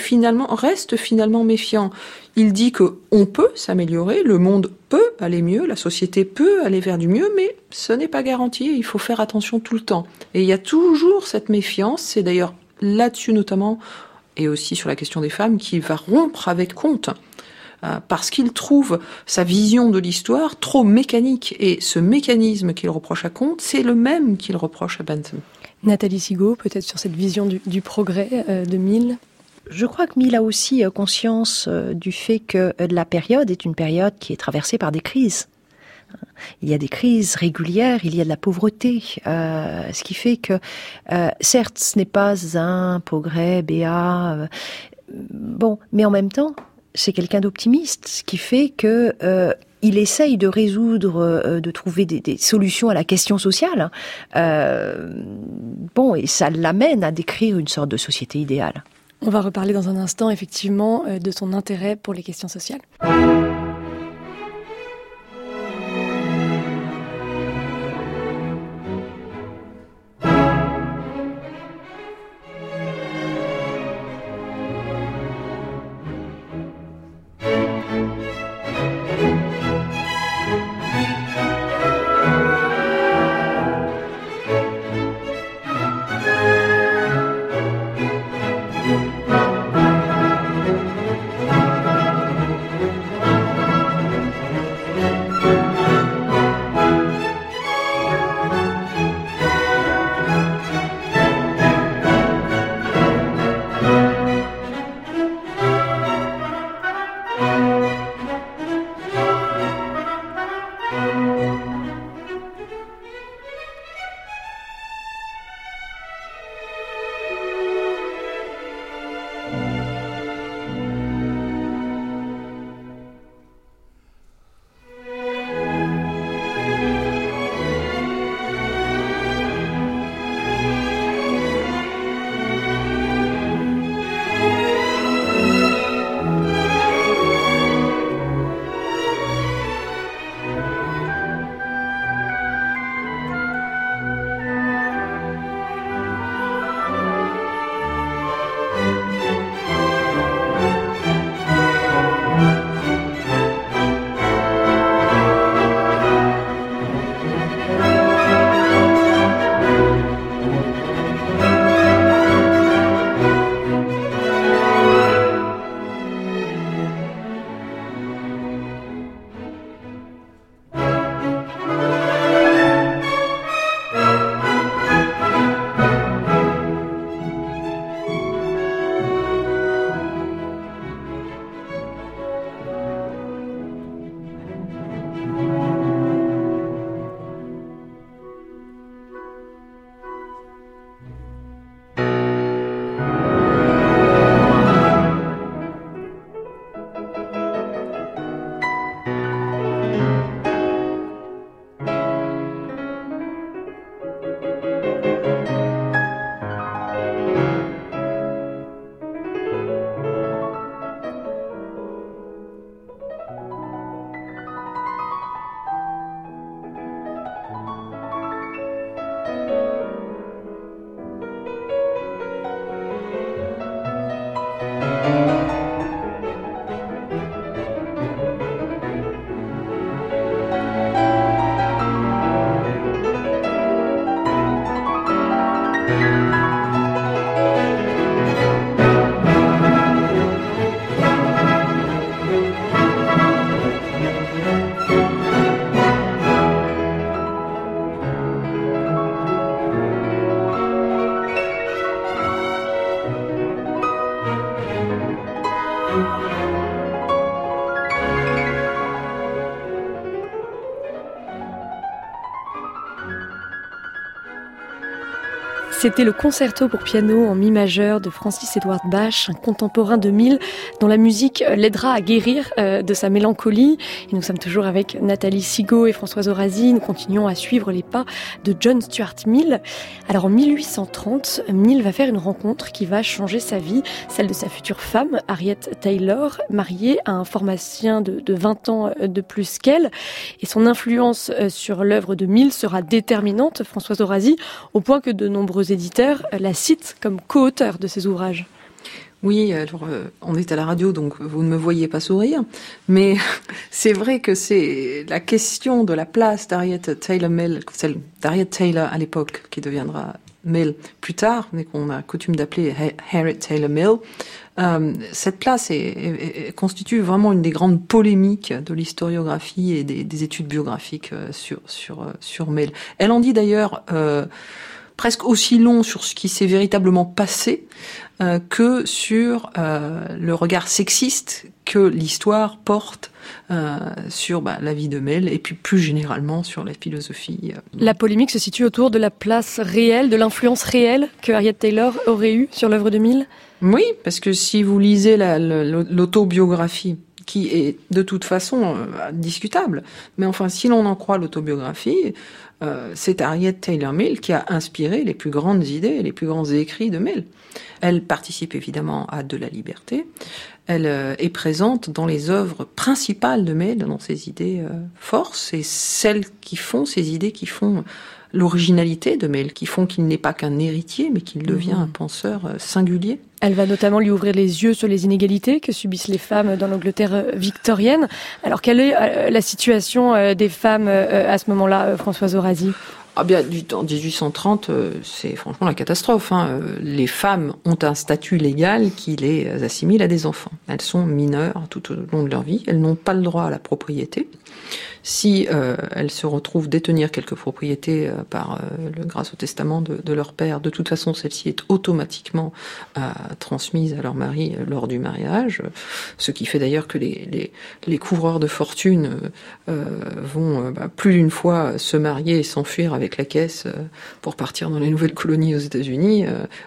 reste finalement méfiant. Il dit que on peut s'améliorer, le monde peut aller mieux, la société peut aller vers du mieux, mais ce n'est pas garanti, il faut faire attention tout le temps. Et il y a toujours cette méfiance, c'est d'ailleurs là-dessus notamment, et aussi sur la question des femmes, qu'il va rompre avec Comte. Parce qu'il trouve sa vision de l'histoire trop mécanique. Et ce mécanisme qu'il reproche à Comte, c'est le même qu'il reproche à Bentham. Nathalie Sigaud, peut-être sur cette vision du progrès de Mill. Je crois que Mill a aussi conscience du fait que la période est une période qui est traversée par des crises. Il y a des crises régulières, il y a de la pauvreté, ce qui fait que, certes, ce n'est pas un progrès béat, mais en même temps, c'est quelqu'un d'optimiste, ce qui fait que il essaye de résoudre, de trouver des solutions à la question sociale. Et ça l'amène à décrire une sorte de société idéale. On va reparler dans un instant, effectivement, de son intérêt pour les questions sociales. C'était le concerto pour piano en mi majeur de Francis Edward Bach, un contemporain de Mill dont la musique l'aidera à guérir de sa mélancolie. Et nous sommes toujours avec Nathalie Sigaud et Françoise Orazi. Nous continuons à suivre les pas de John Stuart Mill. Alors en 1830, Mill va faire une rencontre qui va changer sa vie, celle de sa future femme, Harriet Taylor, mariée à un pharmacien de 20 ans de plus qu'elle. Et son influence sur l'œuvre de Mill sera déterminante, Françoise Orazi, au point que de nombreux éditeurs la citent comme co-auteur de ses ouvrages. Oui, alors on est à la radio, donc vous ne me voyez pas sourire, mais c'est vrai que c'est la question de la place d'Harriet Taylor Mill, celle d'Harriet Taylor à l'époque, qui deviendra Mill plus tard, mais qu'on a coutume d'appeler Harriet Taylor Mill. Cette place constitue vraiment une des grandes polémiques de l'historiographie et des études biographiques sur Mill. Elle en dit d'ailleurs presque aussi long sur ce qui s'est véritablement passé que sur le regard sexiste que l'histoire porte sur la vie de Mel et puis plus généralement sur la philosophie. La polémique se situe autour de la place réelle, de l'influence réelle que Harriet Taylor aurait eue sur l'œuvre de Mill. Oui, parce que si vous lisez l'autobiographie, qui est de toute façon discutable, mais enfin si l'on en croit l'autobiographie, c'est Harriet Taylor Mill qui a inspiré les plus grandes idées, les plus grands écrits de Mill. Elle participe évidemment à De la liberté. Elle est présente dans les œuvres principales de Mill, dans ses idées fortes. C'est celles qui font, ces idées qui font l'originalité de Mill, qui font qu'il n'est pas qu'un héritier, mais qu'il devient un penseur singulier. Elle va notamment lui ouvrir les yeux sur les inégalités que subissent les femmes dans l'Angleterre victorienne. Alors, quelle est la situation des femmes à ce moment-là, Françoise Orasi ? Ah bien, en 1830, c'est franchement la catastrophe. Les femmes ont un statut légal qui les assimile à des enfants. Elles sont mineures tout au long de leur vie. Elles n'ont pas le droit à la propriété. Si elles se retrouvent détenir quelques propriétés grâce au testament de leur père, de toute façon, celle-ci est automatiquement transmise à leur mari lors du mariage. Ce qui fait d'ailleurs que les couvreurs de fortune vont plus d'une fois se marier et s'enfuir avec la caisse pour partir dans les nouvelles colonies aux États-Unis,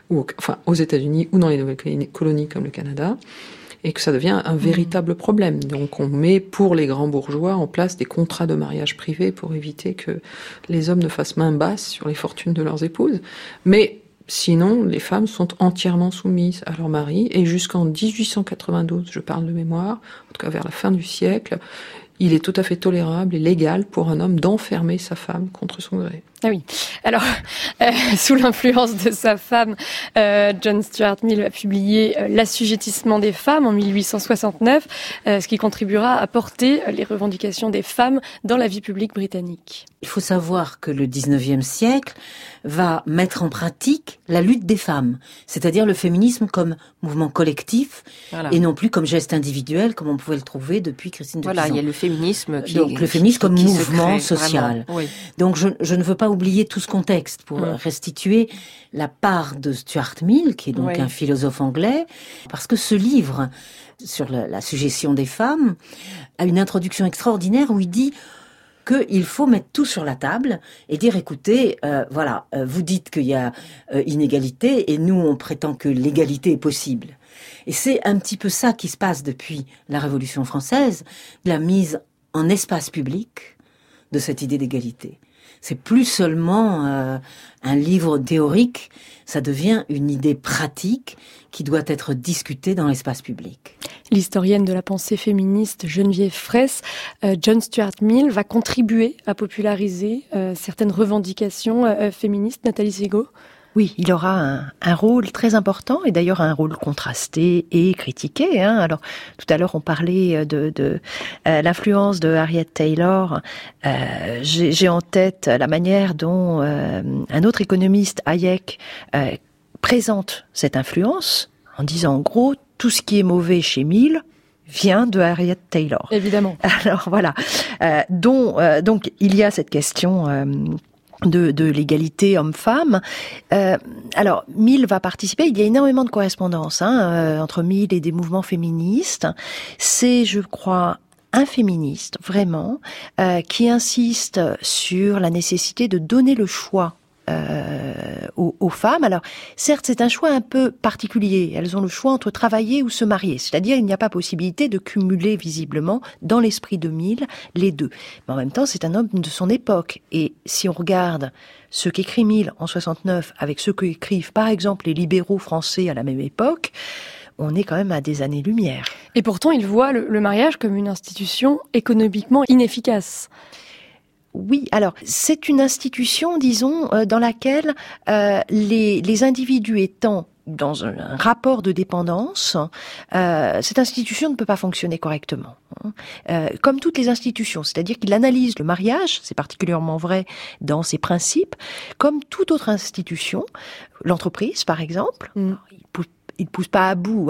aux États-Unis ou dans les nouvelles colonies comme le Canada. Et que ça devient un véritable problème. Donc on met pour les grands bourgeois en place des contrats de mariage privés pour éviter que les hommes ne fassent main basse sur les fortunes de leurs épouses. Mais sinon, les femmes sont entièrement soumises à leur mari, et jusqu'en 1892, je parle de mémoire, en tout cas vers la fin du siècle, il est tout à fait tolérable et légal pour un homme d'enfermer sa femme contre son gré. Ah oui. Alors, sous l'influence de sa femme, John Stuart Mill a publié L'assujettissement des femmes en 1869, ce qui contribuera à porter les revendications des femmes dans la vie publique britannique. Il faut savoir que le 19e siècle va mettre en pratique la lutte des femmes, c'est-à-dire le féminisme comme mouvement collectif et non plus comme geste individuel comme on pouvait le trouver depuis Christine de Pizan. Voilà, il y a le féminisme le féminisme comme mouvement social. Oui. Donc je ne veux pas oublier tout ce contexte pour restituer la part de Stuart Mill, qui est donc un philosophe anglais, parce que ce livre sur la suggestion des femmes a une introduction extraordinaire où il dit qu'il faut mettre tout sur la table et dire, écoutez, vous dites qu'il y a inégalité et nous on prétend que l'égalité est possible. Et c'est un petit peu ça qui se passe depuis la Révolution française, la mise en espace public de cette idée d'égalité. C'est plus seulement un livre théorique, ça devient une idée pratique qui doit être discutée dans l'espace public. L'historienne de la pensée féministe Geneviève Fraisse, John Stuart Mill va contribuer à populariser certaines revendications féministes. Nathalie Ségaud ? Oui, il aura un rôle très important et d'ailleurs un rôle contrasté et critiqué. Alors, tout à l'heure, on parlait de l'influence de Harriet Taylor. J'ai en tête la manière dont un autre économiste, Hayek, présente cette influence en disant en gros tout ce qui est mauvais chez Mill vient de Harriet Taylor. Évidemment. Alors voilà, donc il y a cette question de l'égalité homme-femme. Alors, Mill va participer. Il y a énormément de correspondances entre Mill et des mouvements féministes. C'est, je crois, un féministe, vraiment, qui insiste sur la nécessité de donner le choix aux femmes. Alors, certes, c'est un choix un peu particulier. Elles ont le choix entre travailler ou se marier. C'est-à-dire, il n'y a pas possibilité de cumuler visiblement, dans l'esprit de Mill, les deux. Mais en même temps, c'est un homme de son époque. Et si on regarde ce qu'écrit Mill en 69 avec ce qu'écrivent, par exemple, les libéraux français à la même époque, on est quand même à des années-lumière. Et pourtant, il voit le mariage comme une institution économiquement inefficace. Oui, alors c'est une institution, disons, dans laquelle les individus étant dans un rapport de dépendance, cette institution ne peut pas fonctionner correctement. Comme toutes les institutions, c'est-à-dire qu'il analyse le mariage, c'est particulièrement vrai dans ses principes, comme toute autre institution, l'entreprise par exemple, il pousse pas à bout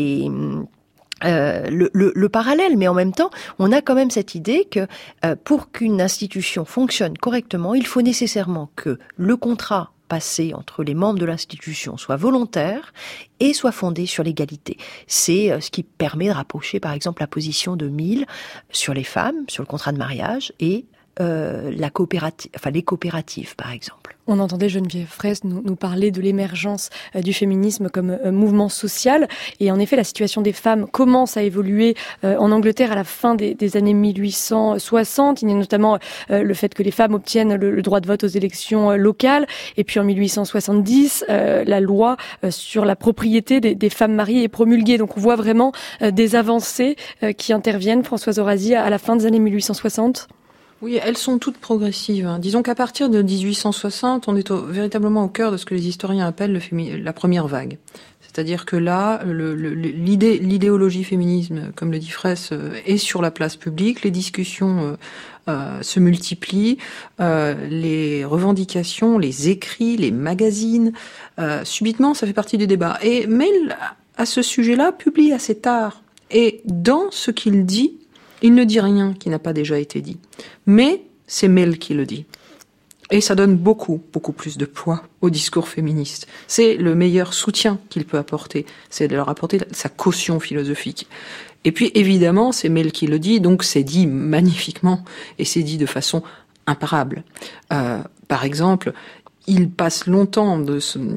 le parallèle, mais en même temps, on a quand même cette idée que pour qu'une institution fonctionne correctement, il faut nécessairement que le contrat, passé entre les membres de l'institution soit volontaire et soit fondé sur l'égalité. C'est ce qui permet de rapprocher, par exemple, la position de Mill sur les femmes, sur le contrat de mariage et les coopératives, par exemple. On entendait Geneviève Fraisse nous parler de l'émergence du féminisme comme mouvement social. Et en effet, la situation des femmes commence à évoluer en Angleterre à la fin des années 1860. Il y a notamment le fait que les femmes obtiennent le droit de vote aux élections locales. Et puis en 1870, la loi sur la propriété des femmes mariées est promulguée. Donc on voit vraiment des avancées qui interviennent, Françoise Orazi, à la fin des années 1860. Oui, elles sont toutes progressives. Disons qu'à partir de 1860, on est véritablement au cœur de ce que les historiens appellent la première vague. C'est-à-dire que là, l'idéologie féminisme, comme le dit Fraisse, est sur la place publique. Les discussions se multiplient, les revendications, les écrits, les magazines. Subitement, ça fait partie du débat. Et Mill, à ce sujet-là, publie assez tard. Et dans ce qu'il dit, il ne dit rien qui n'a pas déjà été dit. Mais c'est Mill qui le dit. Et ça donne beaucoup plus de poids au discours féministe. C'est le meilleur soutien qu'il peut apporter. C'est de leur apporter sa caution philosophique. Et puis, évidemment, c'est Mill qui le dit, donc c'est dit magnifiquement, et c'est dit de façon imparable. Par exemple, il passe longtemps de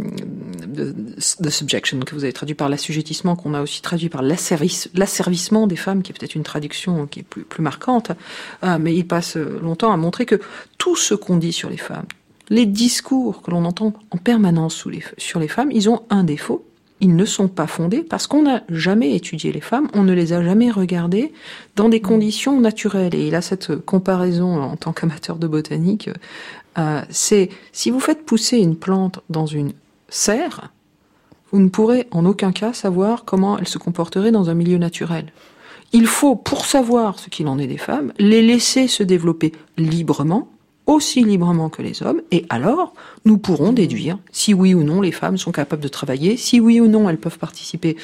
subjection, que vous avez traduit par l'assujettissement, qu'on a aussi traduit par l'asservissement des femmes, qui est peut-être une traduction qui est plus marquante, mais il passe longtemps à montrer que tout ce qu'on dit sur les femmes, les discours que l'on entend en permanence sur les femmes, ils ont un défaut. Ils ne sont pas fondés parce qu'on n'a jamais étudié les femmes, on ne les a jamais regardées dans des conditions naturelles. Et il a cette comparaison en tant qu'amateur de botanique, c'est si vous faites pousser une plante dans une serre, vous ne pourrez en aucun cas savoir comment elle se comporterait dans un milieu naturel. Il faut, pour savoir ce qu'il en est des femmes, les laisser se développer librement, aussi librement que les hommes, et alors nous pourrons déduire si oui ou non les femmes sont capables de travailler, si oui ou non elles peuvent participer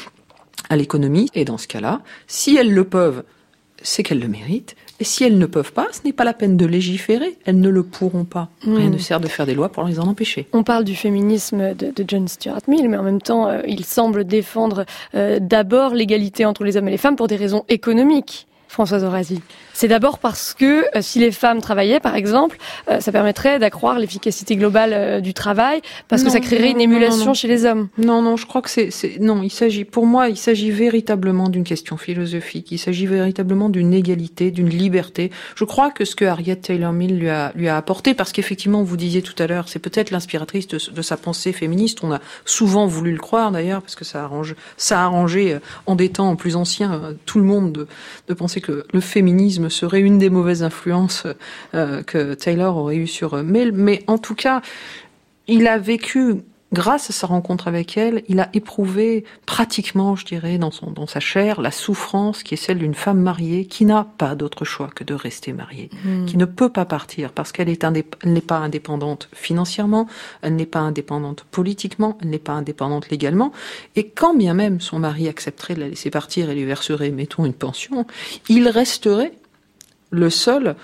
à l'économie, et dans ce cas-là, si elles le peuvent, c'est qu'elles le méritent, et si elles ne peuvent pas, ce n'est pas la peine de légiférer, elles ne le pourront pas. Rien ne sert de faire des lois pour les en empêcher. On parle du féminisme de John Stuart Mill, mais en même temps, il semble défendre d'abord l'égalité entre les hommes et les femmes pour des raisons économiques. Françoise Orazi. C'est d'abord parce que si les femmes travaillaient, par exemple, ça permettrait d'accroître l'efficacité globale du travail, parce que ça créerait une émulation chez les hommes. Non, je crois que pour moi, il s'agit véritablement d'une question philosophique. Il s'agit véritablement d'une égalité, d'une liberté. Je crois que ce que Harriet Taylor Mill lui a apporté, parce qu'effectivement, vous disiez tout à l'heure, c'est peut-être l'inspiratrice de sa pensée féministe. On a souvent voulu le croire, d'ailleurs, parce que ça a arrangé, en des temps plus anciens, tout le monde de penser que le féminisme serait une des mauvaises influences que Taylor aurait eu sur Mill. Mais en tout cas, il a vécu, grâce à sa rencontre avec elle, il a éprouvé pratiquement, je dirais, dans sa chair, la souffrance qui est celle d'une femme mariée qui n'a pas d'autre choix que de rester mariée, qui ne peut pas partir parce qu'elle n'est pas indépendante financièrement, elle n'est pas indépendante politiquement, elle n'est pas indépendante légalement, et quand bien même son mari accepterait de la laisser partir et lui verserait, mettons, une pension, il resterait le seul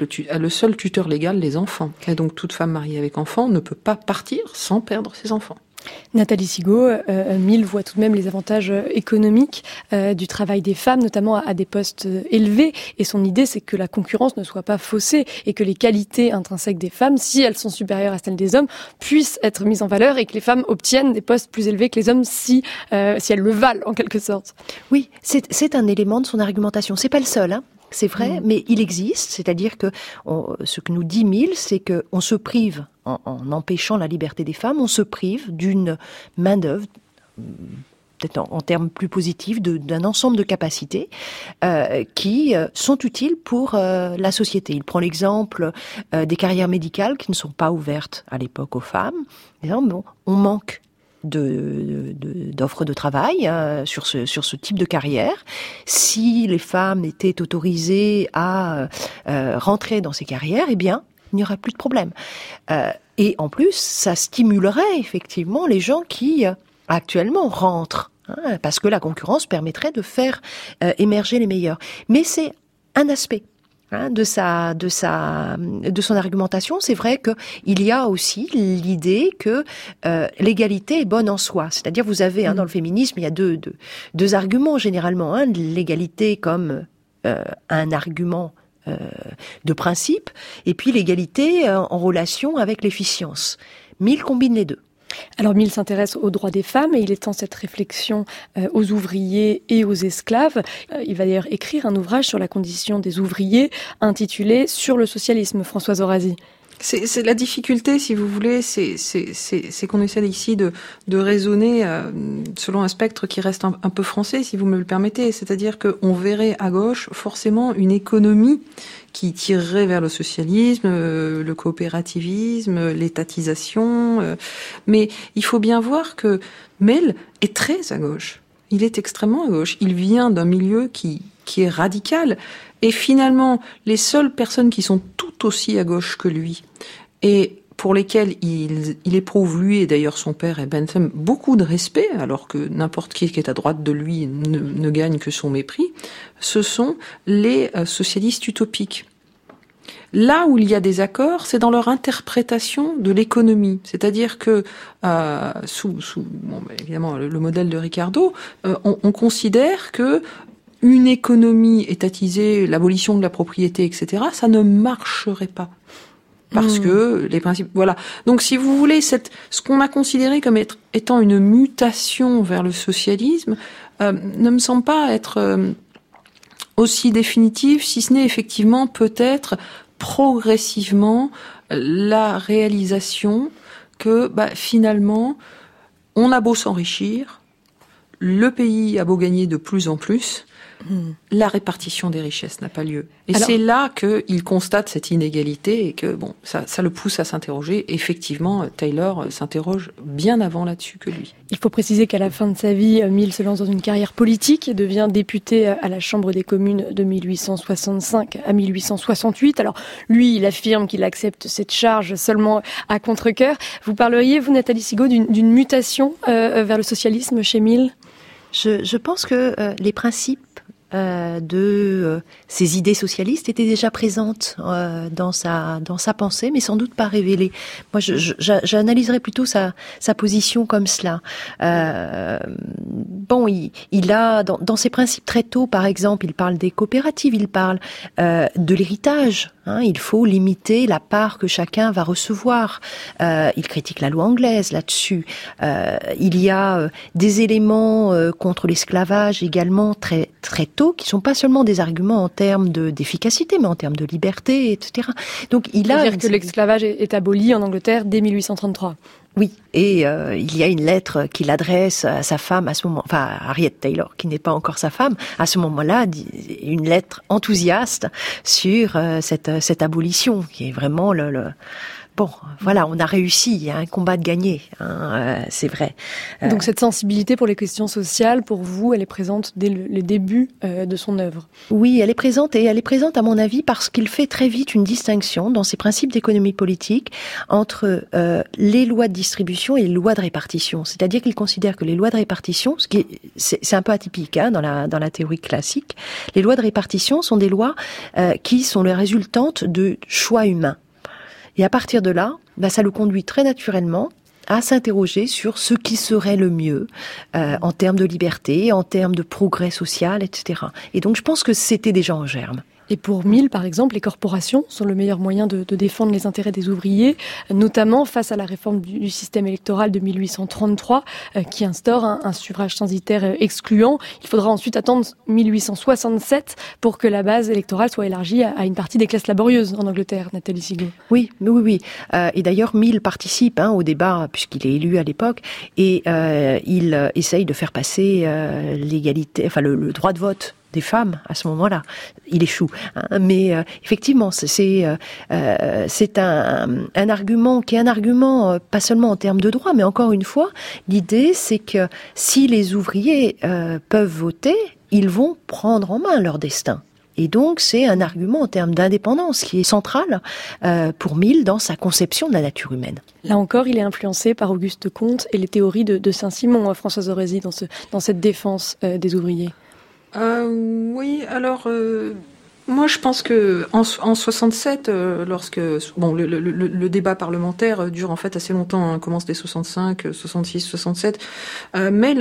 tuteur légal des enfants. Et donc toute femme mariée avec enfants ne peut pas partir sans perdre ses enfants. Nathalie Sigaud, Mill voit tout de même les avantages économiques du travail des femmes, notamment à des postes élevés. Et son idée, c'est que la concurrence ne soit pas faussée et que les qualités intrinsèques des femmes, si elles sont supérieures à celles des hommes, puissent être mises en valeur et que les femmes obtiennent des postes plus élevés que les hommes si elles le valent, en quelque sorte. Oui, c'est un élément de son argumentation. C'est pas le seul, hein. C'est vrai, mais il existe, c'est-à-dire que ce que nous dit Mill, c'est que on se prive, en empêchant la liberté des femmes, on se prive d'une main-d'œuvre, peut-être en termes plus positifs, d'un ensemble de capacités qui sont utiles pour la société. Il prend l'exemple des carrières médicales qui ne sont pas ouvertes à l'époque aux femmes. On manque d'offres de travail sur ce type de carrière. Si les femmes étaient autorisées à rentrer dans ces carrières, eh bien, il n'y aura plus de problème. Et en plus, ça stimulerait effectivement les gens qui actuellement rentrent, parce que la concurrence permettrait de faire émerger les meilleurs. Mais c'est un aspect. de son argumentation. C'est vrai qu'il y a aussi l'idée que l'égalité est bonne en soi. C'est-à-dire, vous avez dans le féminisme, il y a deux arguments généralement. L'égalité comme un argument de principe, et puis l'égalité en relation avec l'efficience. Mill combine les deux. Alors Mill s'intéresse aux droits des femmes et il étend cette réflexion aux ouvriers et aux esclaves. Il va d'ailleurs écrire un ouvrage sur la condition des ouvriers intitulé « Sur le socialisme », Françoise Orasi. C'est la difficulté, si vous voulez, c'est qu'on essaie ici de raisonner selon un spectre qui reste un peu français, si vous me le permettez. C'est-à-dire qu'on verrait à gauche forcément une économie qui tirerait vers le socialisme, le coopérativisme, l'étatisation. Mais il faut bien voir que Mill est très à gauche. Il est extrêmement à gauche. Il vient d'un milieu qui est radical. Et finalement, les seules personnes qui sont tout aussi à gauche que lui, et pour lesquelles il éprouve, lui et d'ailleurs son père et Bentham, beaucoup de respect, alors que n'importe qui est à droite de lui ne gagne que son mépris, ce sont les socialistes utopiques. Là où il y a des accords, c'est dans leur interprétation de l'économie. C'est-à-dire que, évidemment, le modèle de Ricardo, on considère que une économie étatisée, l'abolition de la propriété, etc., ça ne marcherait pas. Parce que les principes, voilà. Donc, si vous voulez, ce qu'on a considéré comme étant une mutation vers le socialisme, ne me semble pas être aussi définitive, si ce n'est effectivement peut-être progressivement la réalisation que, finalement, on a beau s'enrichir, le pays a beau gagner de plus en plus, la répartition des richesses n'a pas lieu. Et c'est là qu'il constate cette inégalité et que ça le pousse à s'interroger. Effectivement, Taylor s'interroge bien avant là-dessus que lui. Il faut préciser qu'à la fin de sa vie, Mill se lance dans une carrière politique et devient député à la Chambre des communes de 1865 à 1868. Alors lui, il affirme qu'il accepte cette charge seulement à contre-cœur. Vous parleriez, vous, Nathalie Sigaud, d'une mutation vers le socialisme chez Mill ? Je pense que les principes de ces idées socialistes étaient déjà présentes dans sa pensée, mais sans doute pas révélées. Moi, j'analyserais plutôt sa position comme cela. Il a dans ses principes très tôt, par exemple, il parle des coopératives, il parle de l'héritage. Il faut limiter la part que chacun va recevoir. Il critique la loi anglaise là-dessus. Il y a des éléments contre l'esclavage également très très tôt, qui sont pas seulement des arguments en termes d'efficacité, mais en termes de liberté, etc. Donc c'est-à-dire que l'esclavage est aboli en Angleterre dès 1833. Oui, et il y a une lettre qu'il adresse à sa femme à ce moment, enfin à Harriet Taylor, qui n'est pas encore sa femme, à ce moment-là, une lettre enthousiaste sur cette abolition, qui est vraiment Bon, voilà, on a réussi, il y a un combat de gagné, c'est vrai. Donc cette sensibilité pour les questions sociales, pour vous, elle est présente dès les débuts de son œuvre. Oui, elle est présente, et elle est présente à mon avis parce qu'il fait très vite une distinction dans ses principes d'économie politique entre les lois de distribution et les lois de répartition. C'est-à-dire qu'il considère que les lois de répartition, c'est un peu atypique dans la théorie classique, les lois de répartition sont des lois qui sont les résultantes de choix humains. Et à partir de là, ça le conduit très naturellement à s'interroger sur ce qui serait le mieux en termes de liberté, en termes de progrès social, etc. Et donc je pense que c'était déjà en germe. Et pour Mill, par exemple, les corporations sont le meilleur moyen de défendre les intérêts des ouvriers, notamment face à la réforme du système électoral de 1833, qui instaure un suffrage censitaire excluant. Il faudra ensuite attendre 1867 pour que la base électorale soit élargie à une partie des classes laborieuses en Angleterre, Nathalie Sigaud. Oui. Et d'ailleurs, Mill participe au débat, puisqu'il est élu à l'époque, et il essaye de faire passer l'égalité, enfin le droit de vote des femmes à ce moment-là. Il échoue. Mais effectivement, c'est un argument qui est un argument pas seulement en termes de droit, mais encore une fois, l'idée c'est que si les ouvriers peuvent voter, ils vont prendre en main leur destin. Et donc, c'est un argument en termes d'indépendance qui est central pour Mill dans sa conception de la nature humaine. Là encore, il est influencé par Auguste Comte et les théories de Saint-Simon, Françoise Orasi, dans cette défense des ouvriers. Oui, alors Moi, je pense que en 67, lorsque le débat parlementaire dure en fait assez longtemps, hein, commence dès 65, 66, 67, mais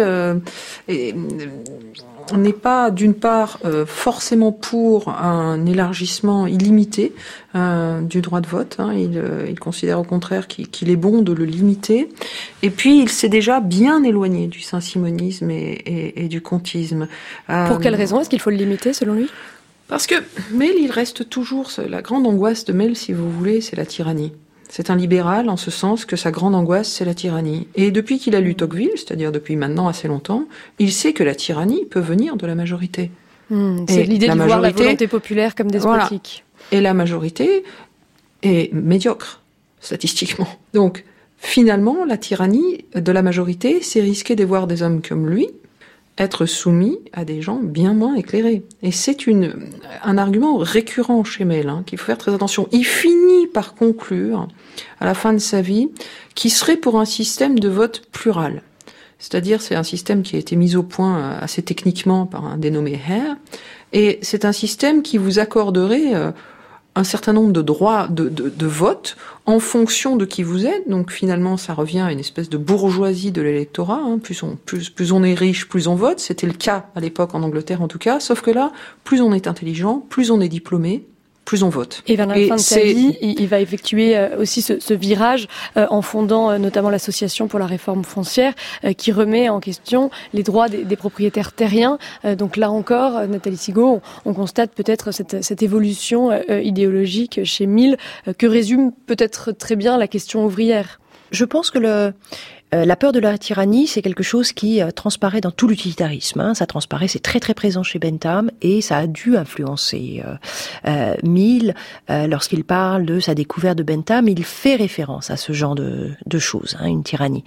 on n'est pas d'une part forcément pour un élargissement illimité du droit de vote. Hein, il considère au contraire qu'il est bon de le limiter. Et puis, il s'est déjà bien éloigné du saint-simonisme et du comtisme. Pour quelle raison est-ce qu'il faut le limiter, selon lui ? Parce que Mehl, il reste toujours, la grande angoisse de Mehl, si vous voulez, c'est la tyrannie. C'est un libéral en ce sens que sa grande angoisse, c'est la tyrannie. Et depuis qu'il a lu Tocqueville, c'est-à-dire depuis maintenant assez longtemps, il sait que la tyrannie peut venir de la majorité. C'est l'idée de voir la volonté populaire comme despotique. Voilà. Et la majorité est médiocre, statistiquement. Donc, finalement, la tyrannie de la majorité, c'est risquer de voir des hommes comme lui être soumis à des gens bien moins éclairés. Et c'est un argument récurrent chez Mehl, hein, qu'il faut faire très attention. Il finit par conclure, à la fin de sa vie, qu'il serait pour un système de vote plural. C'est-à-dire, c'est un système qui a été mis au point assez techniquement par un dénommé Hare, et c'est un système qui vous accorderait un certain nombre de droits de vote en fonction de qui vous êtes. Donc finalement, ça revient à une espèce de bourgeoisie de l'électorat. Hein. Plus on est riche, plus on vote. C'était le cas à l'époque en Angleterre en tout cas. Sauf que là, plus on est intelligent, plus on est diplômé, plus on vote. Et vers la fin de sa vie, il va effectuer aussi ce virage en fondant notamment l'association pour la réforme foncière qui remet en question les droits des propriétaires terriens. Donc là encore, Nathalie Sigaud, on constate peut-être cette évolution idéologique chez Mehl que résume peut-être très bien la question ouvrière. Je pense que la peur de la tyrannie, c'est quelque chose qui transparaît dans tout l'utilitarisme. Hein. Ça transparaît, c'est très très présent chez Bentham et ça a dû influencer Mehl. Lorsqu'il parle de sa découverte de Bentham, il fait référence à ce genre de choses, hein, une tyrannie.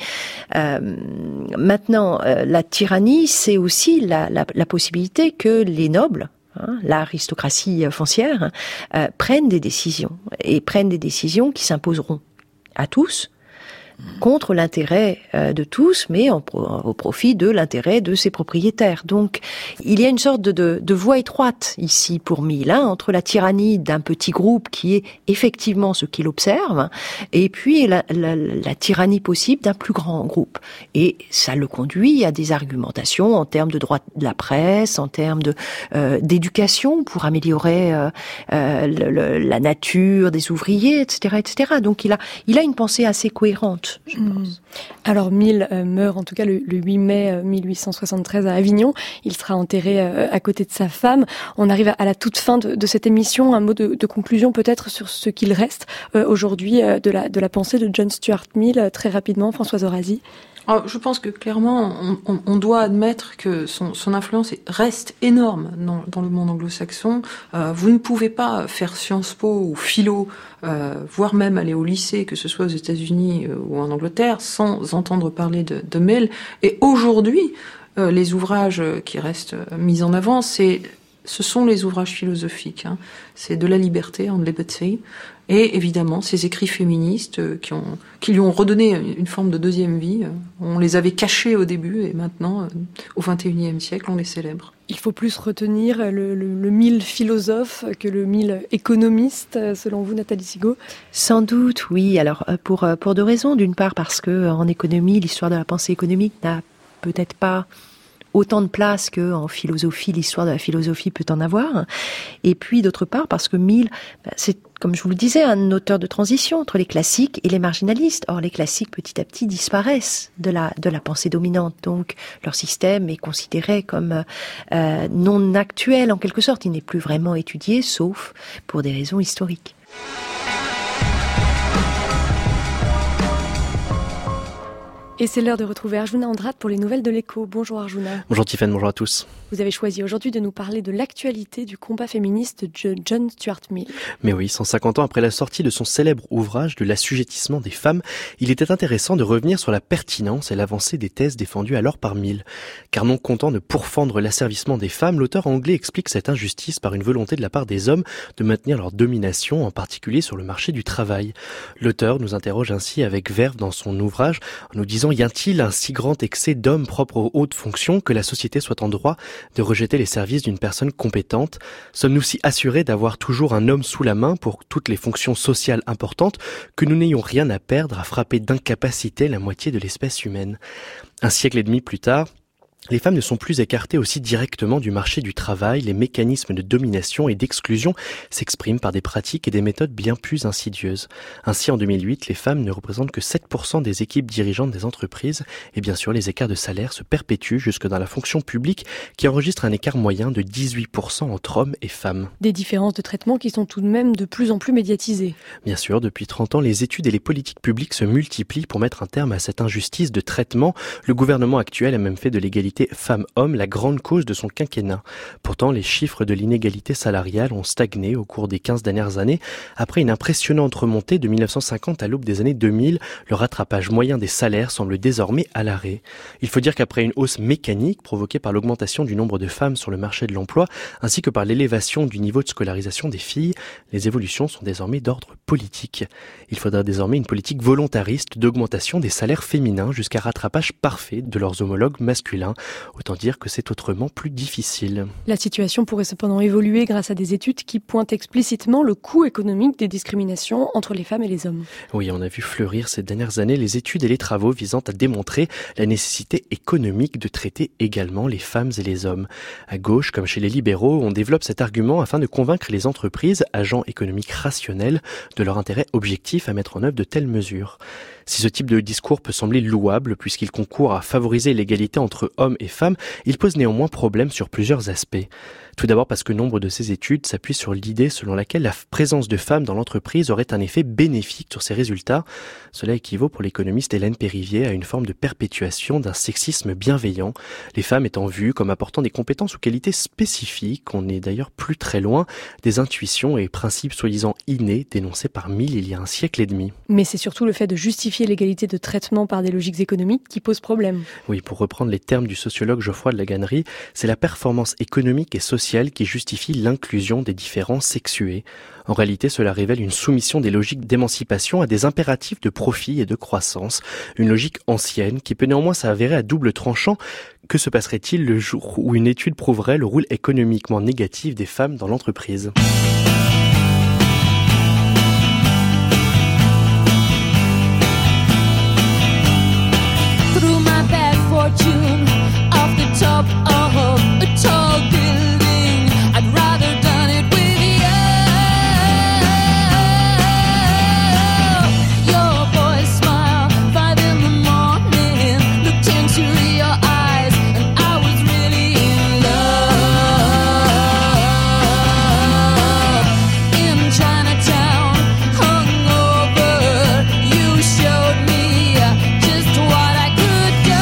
Maintenant, la tyrannie, c'est aussi la possibilité que les nobles, l'aristocratie foncière, prennent des décisions qui s'imposeront à tous, contre l'intérêt de tous, mais au profit de l'intérêt de ses propriétaires. Donc, il y a une sorte de voie étroite ici pour Mehl, entre la tyrannie d'un petit groupe qui est effectivement ce qu'il observe, et puis la tyrannie possible d'un plus grand groupe. Et ça le conduit à des argumentations en termes de droit de la presse, en termes d'éducation pour améliorer la nature des ouvriers, etc., etc. Donc, il a une pensée assez cohérente, je pense. Alors Mehl meurt en tout cas le 8 mai 1873 à Avignon. Il sera enterré à côté de sa femme. On arrive à la toute fin de cette émission. Un mot de conclusion peut-être sur ce qu'il reste aujourd'hui de la pensée de John Stuart Mill, très rapidement, Françoise Orazi. Alors, je pense que clairement, on doit admettre que son influence reste énorme dans le monde anglo-saxon. Vous ne pouvez pas faire Sciences Po ou philo, voire même aller au lycée, que ce soit aux États-Unis ou en Angleterre, sans entendre parler de Mehl. Et aujourd'hui, les ouvrages qui restent mis en avant, ce sont les ouvrages philosophiques. Hein. C'est de la liberté, On Liberty, et évidemment ces écrits féministes qui lui ont redonné une forme de deuxième vie. On les avait cachés au début et maintenant, au XXIe siècle, on les célèbre. Il faut plus retenir le Mehl philosophe que le Mehl économiste, selon vous, Nathalie Sigaud ? Sans doute, oui. Alors pour deux raisons. D'une part parce que en économie, l'histoire de la pensée économique n'a peut-être pas autant de place qu'en philosophie, l'histoire de la philosophie peut en avoir. Et puis, d'autre part, parce que Mehl, c'est, comme je vous le disais, un auteur de transition entre les classiques et les marginalistes. Or, les classiques, petit à petit, disparaissent de la pensée dominante. Donc, leur système est considéré comme non actuel, en quelque sorte. Il n'est plus vraiment étudié, sauf pour des raisons historiques. Et c'est l'heure de retrouver Arjuna Andrade pour les nouvelles de l'Écho. Bonjour Arjuna. Bonjour Tiffaine, bonjour à tous. Vous avez choisi aujourd'hui de nous parler de l'actualité du combat féministe de John Stuart Mill. Mais oui, 150 ans après la sortie de son célèbre ouvrage de l'assujettissement des femmes, il était intéressant de revenir sur la pertinence et l'avancée des thèses défendues alors par Mill. Car non content de pourfendre l'asservissement des femmes, l'auteur anglais explique cette injustice par une volonté de la part des hommes de maintenir leur domination, en particulier sur le marché du travail. L'auteur nous interroge ainsi avec verve dans son ouvrage en nous disant disant « Y a-t-il un si grand excès d'hommes propres aux hautes fonctions que la société soit en droit de rejeter les services d'une personne compétente ? Sommes-nous si assurés d'avoir toujours un homme sous la main pour toutes les fonctions sociales importantes que nous n'ayons rien à perdre à frapper d'incapacité la moitié de l'espèce humaine ?» Un siècle et demi plus tard, les femmes ne sont plus écartées aussi directement du marché du travail, les mécanismes de domination et d'exclusion s'expriment par des pratiques et des méthodes bien plus insidieuses. Ainsi, en 2008, les femmes ne représentent que 7% des équipes dirigeantes des entreprises et bien sûr, les écarts de salaire se perpétuent jusque dans la fonction publique qui enregistre un écart moyen de 18% entre hommes et femmes. Des différences de traitement qui sont tout de même de plus en plus médiatisées. Bien sûr, depuis 30 ans, les études et les politiques publiques se multiplient pour mettre un terme à cette injustice de traitement. Le gouvernement actuel a même fait de l'égalité femmes-hommes la grande cause de son quinquennat. Pourtant, les chiffres de l'inégalité salariale ont stagné au cours des 15 dernières années. Après une impressionnante remontée de 1950 à l'aube des années 2000, le rattrapage moyen des salaires semble désormais à l'arrêt. Il faut dire qu'après une hausse mécanique provoquée par l'augmentation du nombre de femmes sur le marché de l'emploi, ainsi que par l'élévation du niveau de scolarisation des filles, les évolutions sont désormais d'ordre politique. Il faudra désormais une politique volontariste d'augmentation des salaires féminins jusqu'à rattrapage parfait de leurs homologues masculins. Autant dire que c'est autrement plus difficile. La situation pourrait cependant évoluer grâce à des études qui pointent explicitement le coût économique des discriminations entre les femmes et les hommes. Oui, on a vu fleurir ces dernières années les études et les travaux visant à démontrer la nécessité économique de traiter également les femmes et les hommes. À gauche, comme chez les libéraux, on développe cet argument afin de convaincre les entreprises, agents économiques rationnels, de leur intérêt objectif à mettre en œuvre de telles mesures. Si ce type de discours peut sembler louable puisqu'il concourt à favoriser l'égalité entre hommes et femmes, il pose néanmoins problème sur plusieurs aspects. Tout d'abord parce que nombre de ces études s'appuient sur l'idée selon laquelle la présence de femmes dans l'entreprise aurait un effet bénéfique sur ses résultats. Cela équivaut pour l'économiste Hélène Périvier à une forme de perpétuation d'un sexisme bienveillant. Les femmes étant vues comme apportant des compétences ou qualités spécifiques, on n'est d'ailleurs plus très loin des intuitions et principes soi-disant innés dénoncés par Mill il y a un siècle et demi. Mais c'est surtout le fait de justifier l'égalité de traitement par des logiques économiques qui pose problème. Oui, pour reprendre les termes du sociologue Geoffroy de la Gannerie, c'est la performance économique et sociale qui justifie l'inclusion des différences sexuées. En réalité, cela révèle une soumission des logiques d'émancipation à des impératifs de profit et de croissance, une logique ancienne qui peut néanmoins s'avérer à double tranchant. Que se passerait-il le jour où une étude prouverait le rôle économiquement négatif des femmes dans l'entreprise ? Through my bad fortune, off the top of a tall building, I'd rather done it with you. Your boy's smile, 5 in the morning, looked into your eyes, and I was really in love. In Chinatown, hungover, you showed me just what I could do.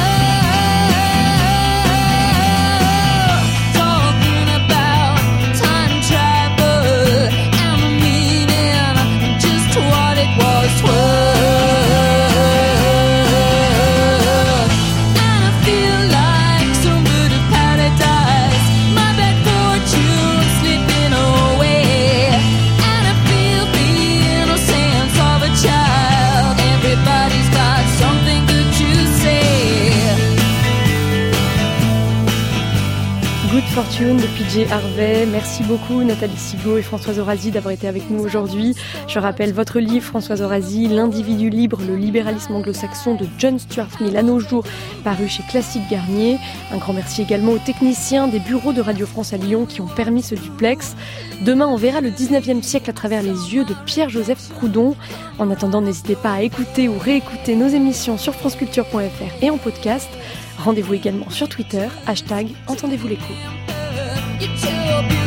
Talking about time travel and the meaning, just what it was worth. And I feel like some bit of paradise, my bad fortune slipping away. And I feel the innocence of a child. Everybody's got something good to say. Good Fortune de PJ Harvey. Merci beaucoup Nathalie Sigaud et Françoise Orazi d'avoir été avec nous aujourd'hui. Je rappelle votre livre, Françoise Orazi, L'individu libre, le libéralisme anglo-saxon de John Stuart Mill à nos jours, paru chez Classique Garnier. Un grand merci également aux techniciens des bureaux de Radio France à Lyon qui ont permis ce duplex. Demain, on verra le 19e siècle à travers les yeux de Pierre-Joseph Proudhon. En attendant, n'hésitez pas à écouter ou réécouter nos émissions sur franceculture.fr et en podcast. Rendez-vous également sur Twitter, #Entendez-vous l'écho. You're too beautiful.